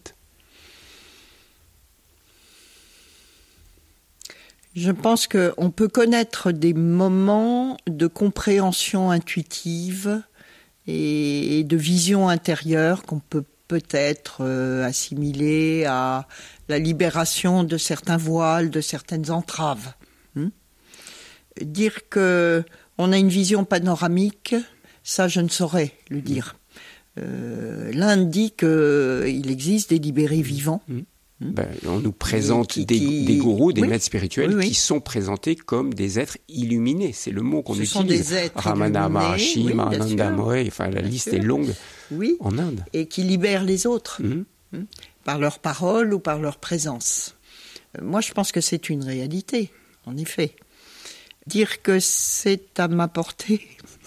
Je pense qu'on peut connaître des moments de compréhension intuitive et de vision intérieure qu'on peut peut-être euh, assimiler à la libération de certains voiles, de certaines entraves. Hum? Dire qu'on a une vision panoramique, ça je ne saurais le dire. Euh, L'Inde dit qu'il existe des libérés vivants. Hum. Ben, on nous présente qui, des, qui... des gourous, des oui. maîtres spirituels oui, oui. qui sont présentés comme des êtres illuminés. C'est le mot qu'on Ce utilise. sont des êtres Ramana Maharshi, oui, Mahananda Moy, enfin la bien liste sûr. Est longue oui. en Inde. Et qui libèrent les autres, mmh. hein, par leur parole ou par leur présence. Euh, moi, je pense que c'est une réalité, en effet. Dire que c'est à ma portée...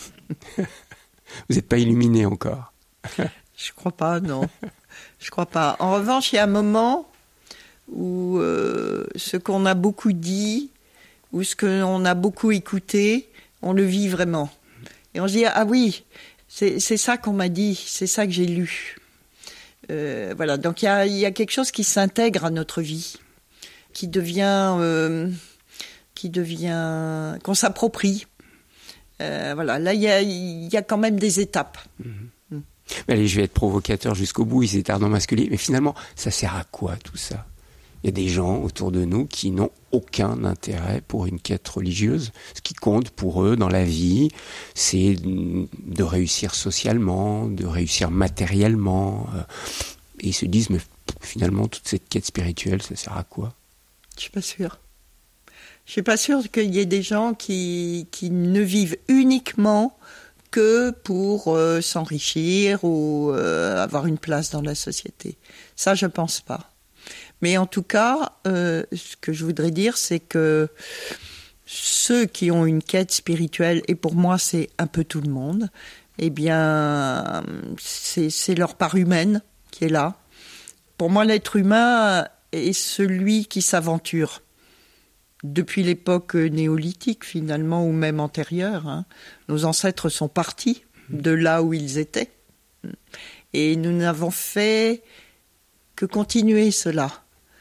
Vous n'êtes pas illuminé encore. Je crois pas, non. Je crois pas. En revanche, il y a un moment où euh, ce qu'on a beaucoup dit, ou ce qu'on a beaucoup écouté, on le vit vraiment. Et on se dit, ah oui, c'est, c'est ça qu'on m'a dit, c'est ça que j'ai lu. Euh, voilà, donc il y a, y a quelque chose qui s'intègre à notre vie, qui devient, euh, qui devient, qu'on s'approprie. Euh, voilà, là il y a, y a quand même des étapes. Mmh. Mmh. Allez, je vais être provocateur jusqu'au bout, Issey Tardant-Masquelier, mais finalement, ça sert à quoi tout ça ? Il y a des gens autour de nous qui n'ont aucun intérêt pour une quête religieuse. Ce qui compte pour eux dans la vie, c'est de réussir socialement, de réussir matériellement. Et ils se disent, mais finalement, toute cette quête spirituelle, ça sert à quoi ? Je suis pas sûre. Je suis pas sûre qu'il y ait des gens qui, qui ne vivent uniquement que pour euh, s'enrichir ou euh, avoir une place dans la société. Ça, je pense pas. Mais en tout cas, euh, ce que je voudrais dire, c'est que ceux qui ont une quête spirituelle, et pour moi c'est un peu tout le monde, eh bien c'est, c'est leur part humaine qui est là. Pour moi, l'être humain est celui qui s'aventure. Depuis l'époque néolithique finalement, ou même antérieure, hein, nos ancêtres sont partis de là où ils étaient. Et nous n'avons fait que continuer cela.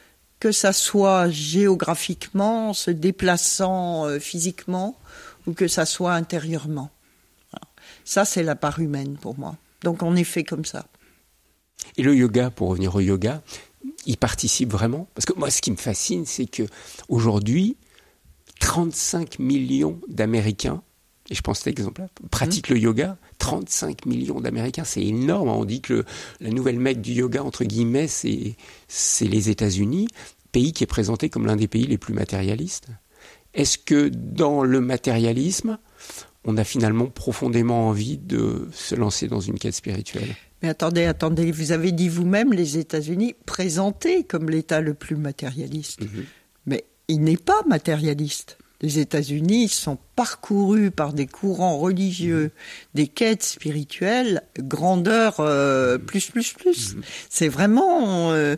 que ça soit géographiquement, se déplaçant euh, physiquement, ou que ça soit intérieurement. Voilà. Ça, c'est la part humaine pour moi. Donc on est fait comme ça. Et le yoga, pour revenir au yoga, il participe vraiment? Parce que moi, ce qui me fascine, c'est que aujourd'hui, trente-cinq millions d'Américains, et je pense cet exemple-là, pratiquent mmh. le yoga. trente-cinq millions d'Américains, c'est énorme. On dit que le, la nouvelle mecque du yoga, entre guillemets, c'est, c'est les États-Unis, pays qui est présenté comme l'un des pays les plus matérialistes. Est-ce que dans le matérialisme, on a finalement profondément envie de se lancer dans une quête spirituelle? Mais attendez, attendez, vous avez dit vous-même les États-Unis présentés comme l'État le plus matérialiste. Mmh. Mais il n'est pas matérialiste. Les États-Unis sont parcourus par des courants religieux, mmh. des quêtes spirituelles, grandeur euh, plus, plus, plus. Mmh. C'est vraiment, euh,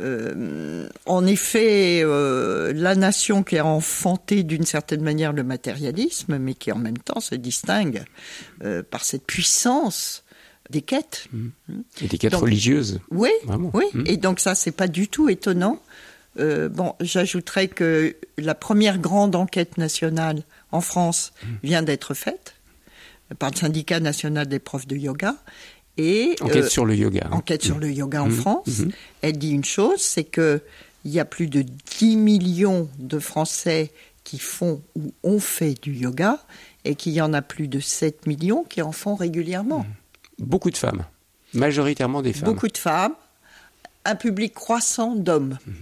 euh, en effet, euh, la nation qui a enfanté d'une certaine manière le matérialisme, mais qui en même temps se distingue euh, par cette puissance des quêtes. Mmh. Et des quêtes donc, religieuses. Oui, vraiment. oui. Mmh. Et donc ça, c'est pas du tout étonnant. Euh, bon, j'ajouterais que la première grande enquête nationale en France mmh. vient d'être faite par le syndicat national des profs de yoga. Et, enquête euh, sur le yoga. Enquête mmh. sur le yoga en mmh. France. Mmh. Elle dit une chose, c'est que il y a plus de dix millions de Français qui font ou ont fait du yoga et qu'il y en a plus de sept millions qui en font régulièrement. Mmh. Beaucoup de femmes, majoritairement des femmes. Beaucoup de femmes, un public croissant d'hommes. Mmh.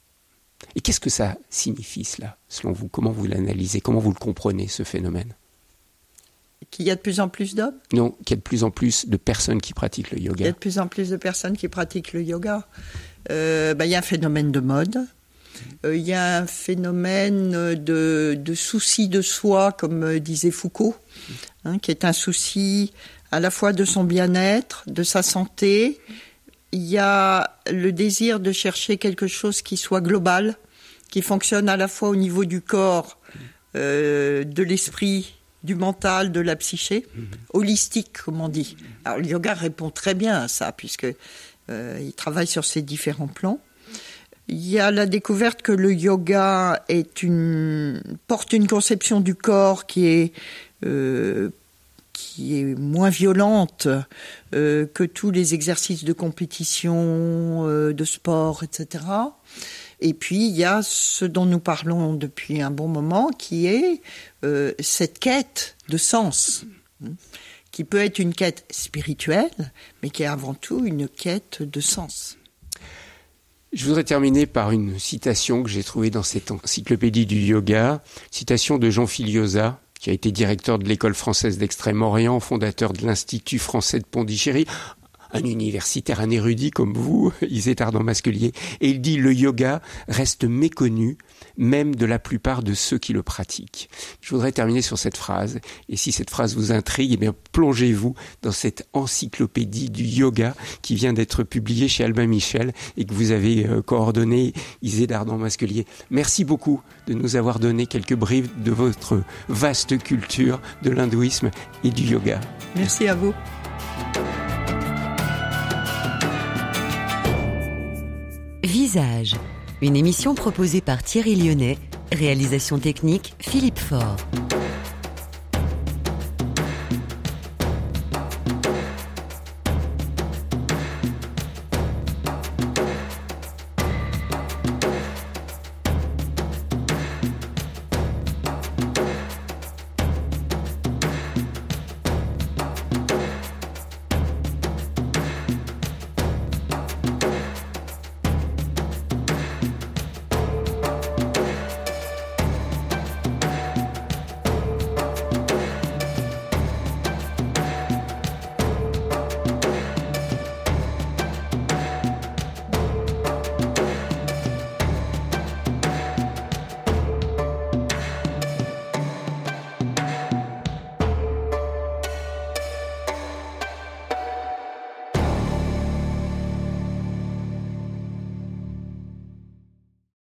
Et qu'est-ce que ça signifie, cela, selon vous? Comment vous l'analysez? Comment vous le comprenez, ce phénomène? Qu'il y a de plus en plus d'hommes? Non, qu'il y a de plus en plus de personnes qui pratiquent le yoga. Il y a de plus en plus de personnes qui pratiquent le yoga. Euh, bah, il y a un phénomène de mode. Euh, il y a un phénomène de, de souci de soi, comme disait Foucault, hein, qui est un souci à la fois de son bien-être, de sa santé. Il y a le désir de chercher quelque chose qui soit global, qui fonctionne à la fois au niveau du corps, euh, de l'esprit, du mental, de la psyché, mmh. holistique, comme on dit. Alors le yoga répond très bien à ça, puisque euh, il travaille sur ces différents plans. Il y a la découverte que le yoga est une, porte une conception du corps qui est euh, qui est moins violente euh, que tous les exercices de compétition, euh, de sport, et cetera. Et puis, il y a ce dont nous parlons depuis un bon moment, qui est euh, cette quête de sens, hein, qui peut être une quête spirituelle, mais qui est avant tout une quête de sens. Je voudrais terminer par une citation que j'ai trouvée dans cette encyclopédie du yoga, citation de Jean Filiosa, qui a été directeur de l'École française d'Extrême-Orient, fondateur de l'Institut français de Pondichéry, un universitaire, un érudit comme vous, Isée Ardan-Masquelier. Et il dit « Le yoga reste méconnu, même de la plupart de ceux qui le pratiquent ». Je voudrais terminer sur cette phrase. Et si cette phrase vous intrigue, eh bien plongez-vous dans cette encyclopédie du yoga qui vient d'être publiée chez Albin Michel et que vous avez euh, coordonné, Isée Ardan-Masquelier. Merci beaucoup de nous avoir donné quelques briefs de votre vaste culture de l'hindouisme et du yoga. Merci à vous. Visage, une émission proposée par Thierry Lyonnais, réalisation technique Philippe Faure.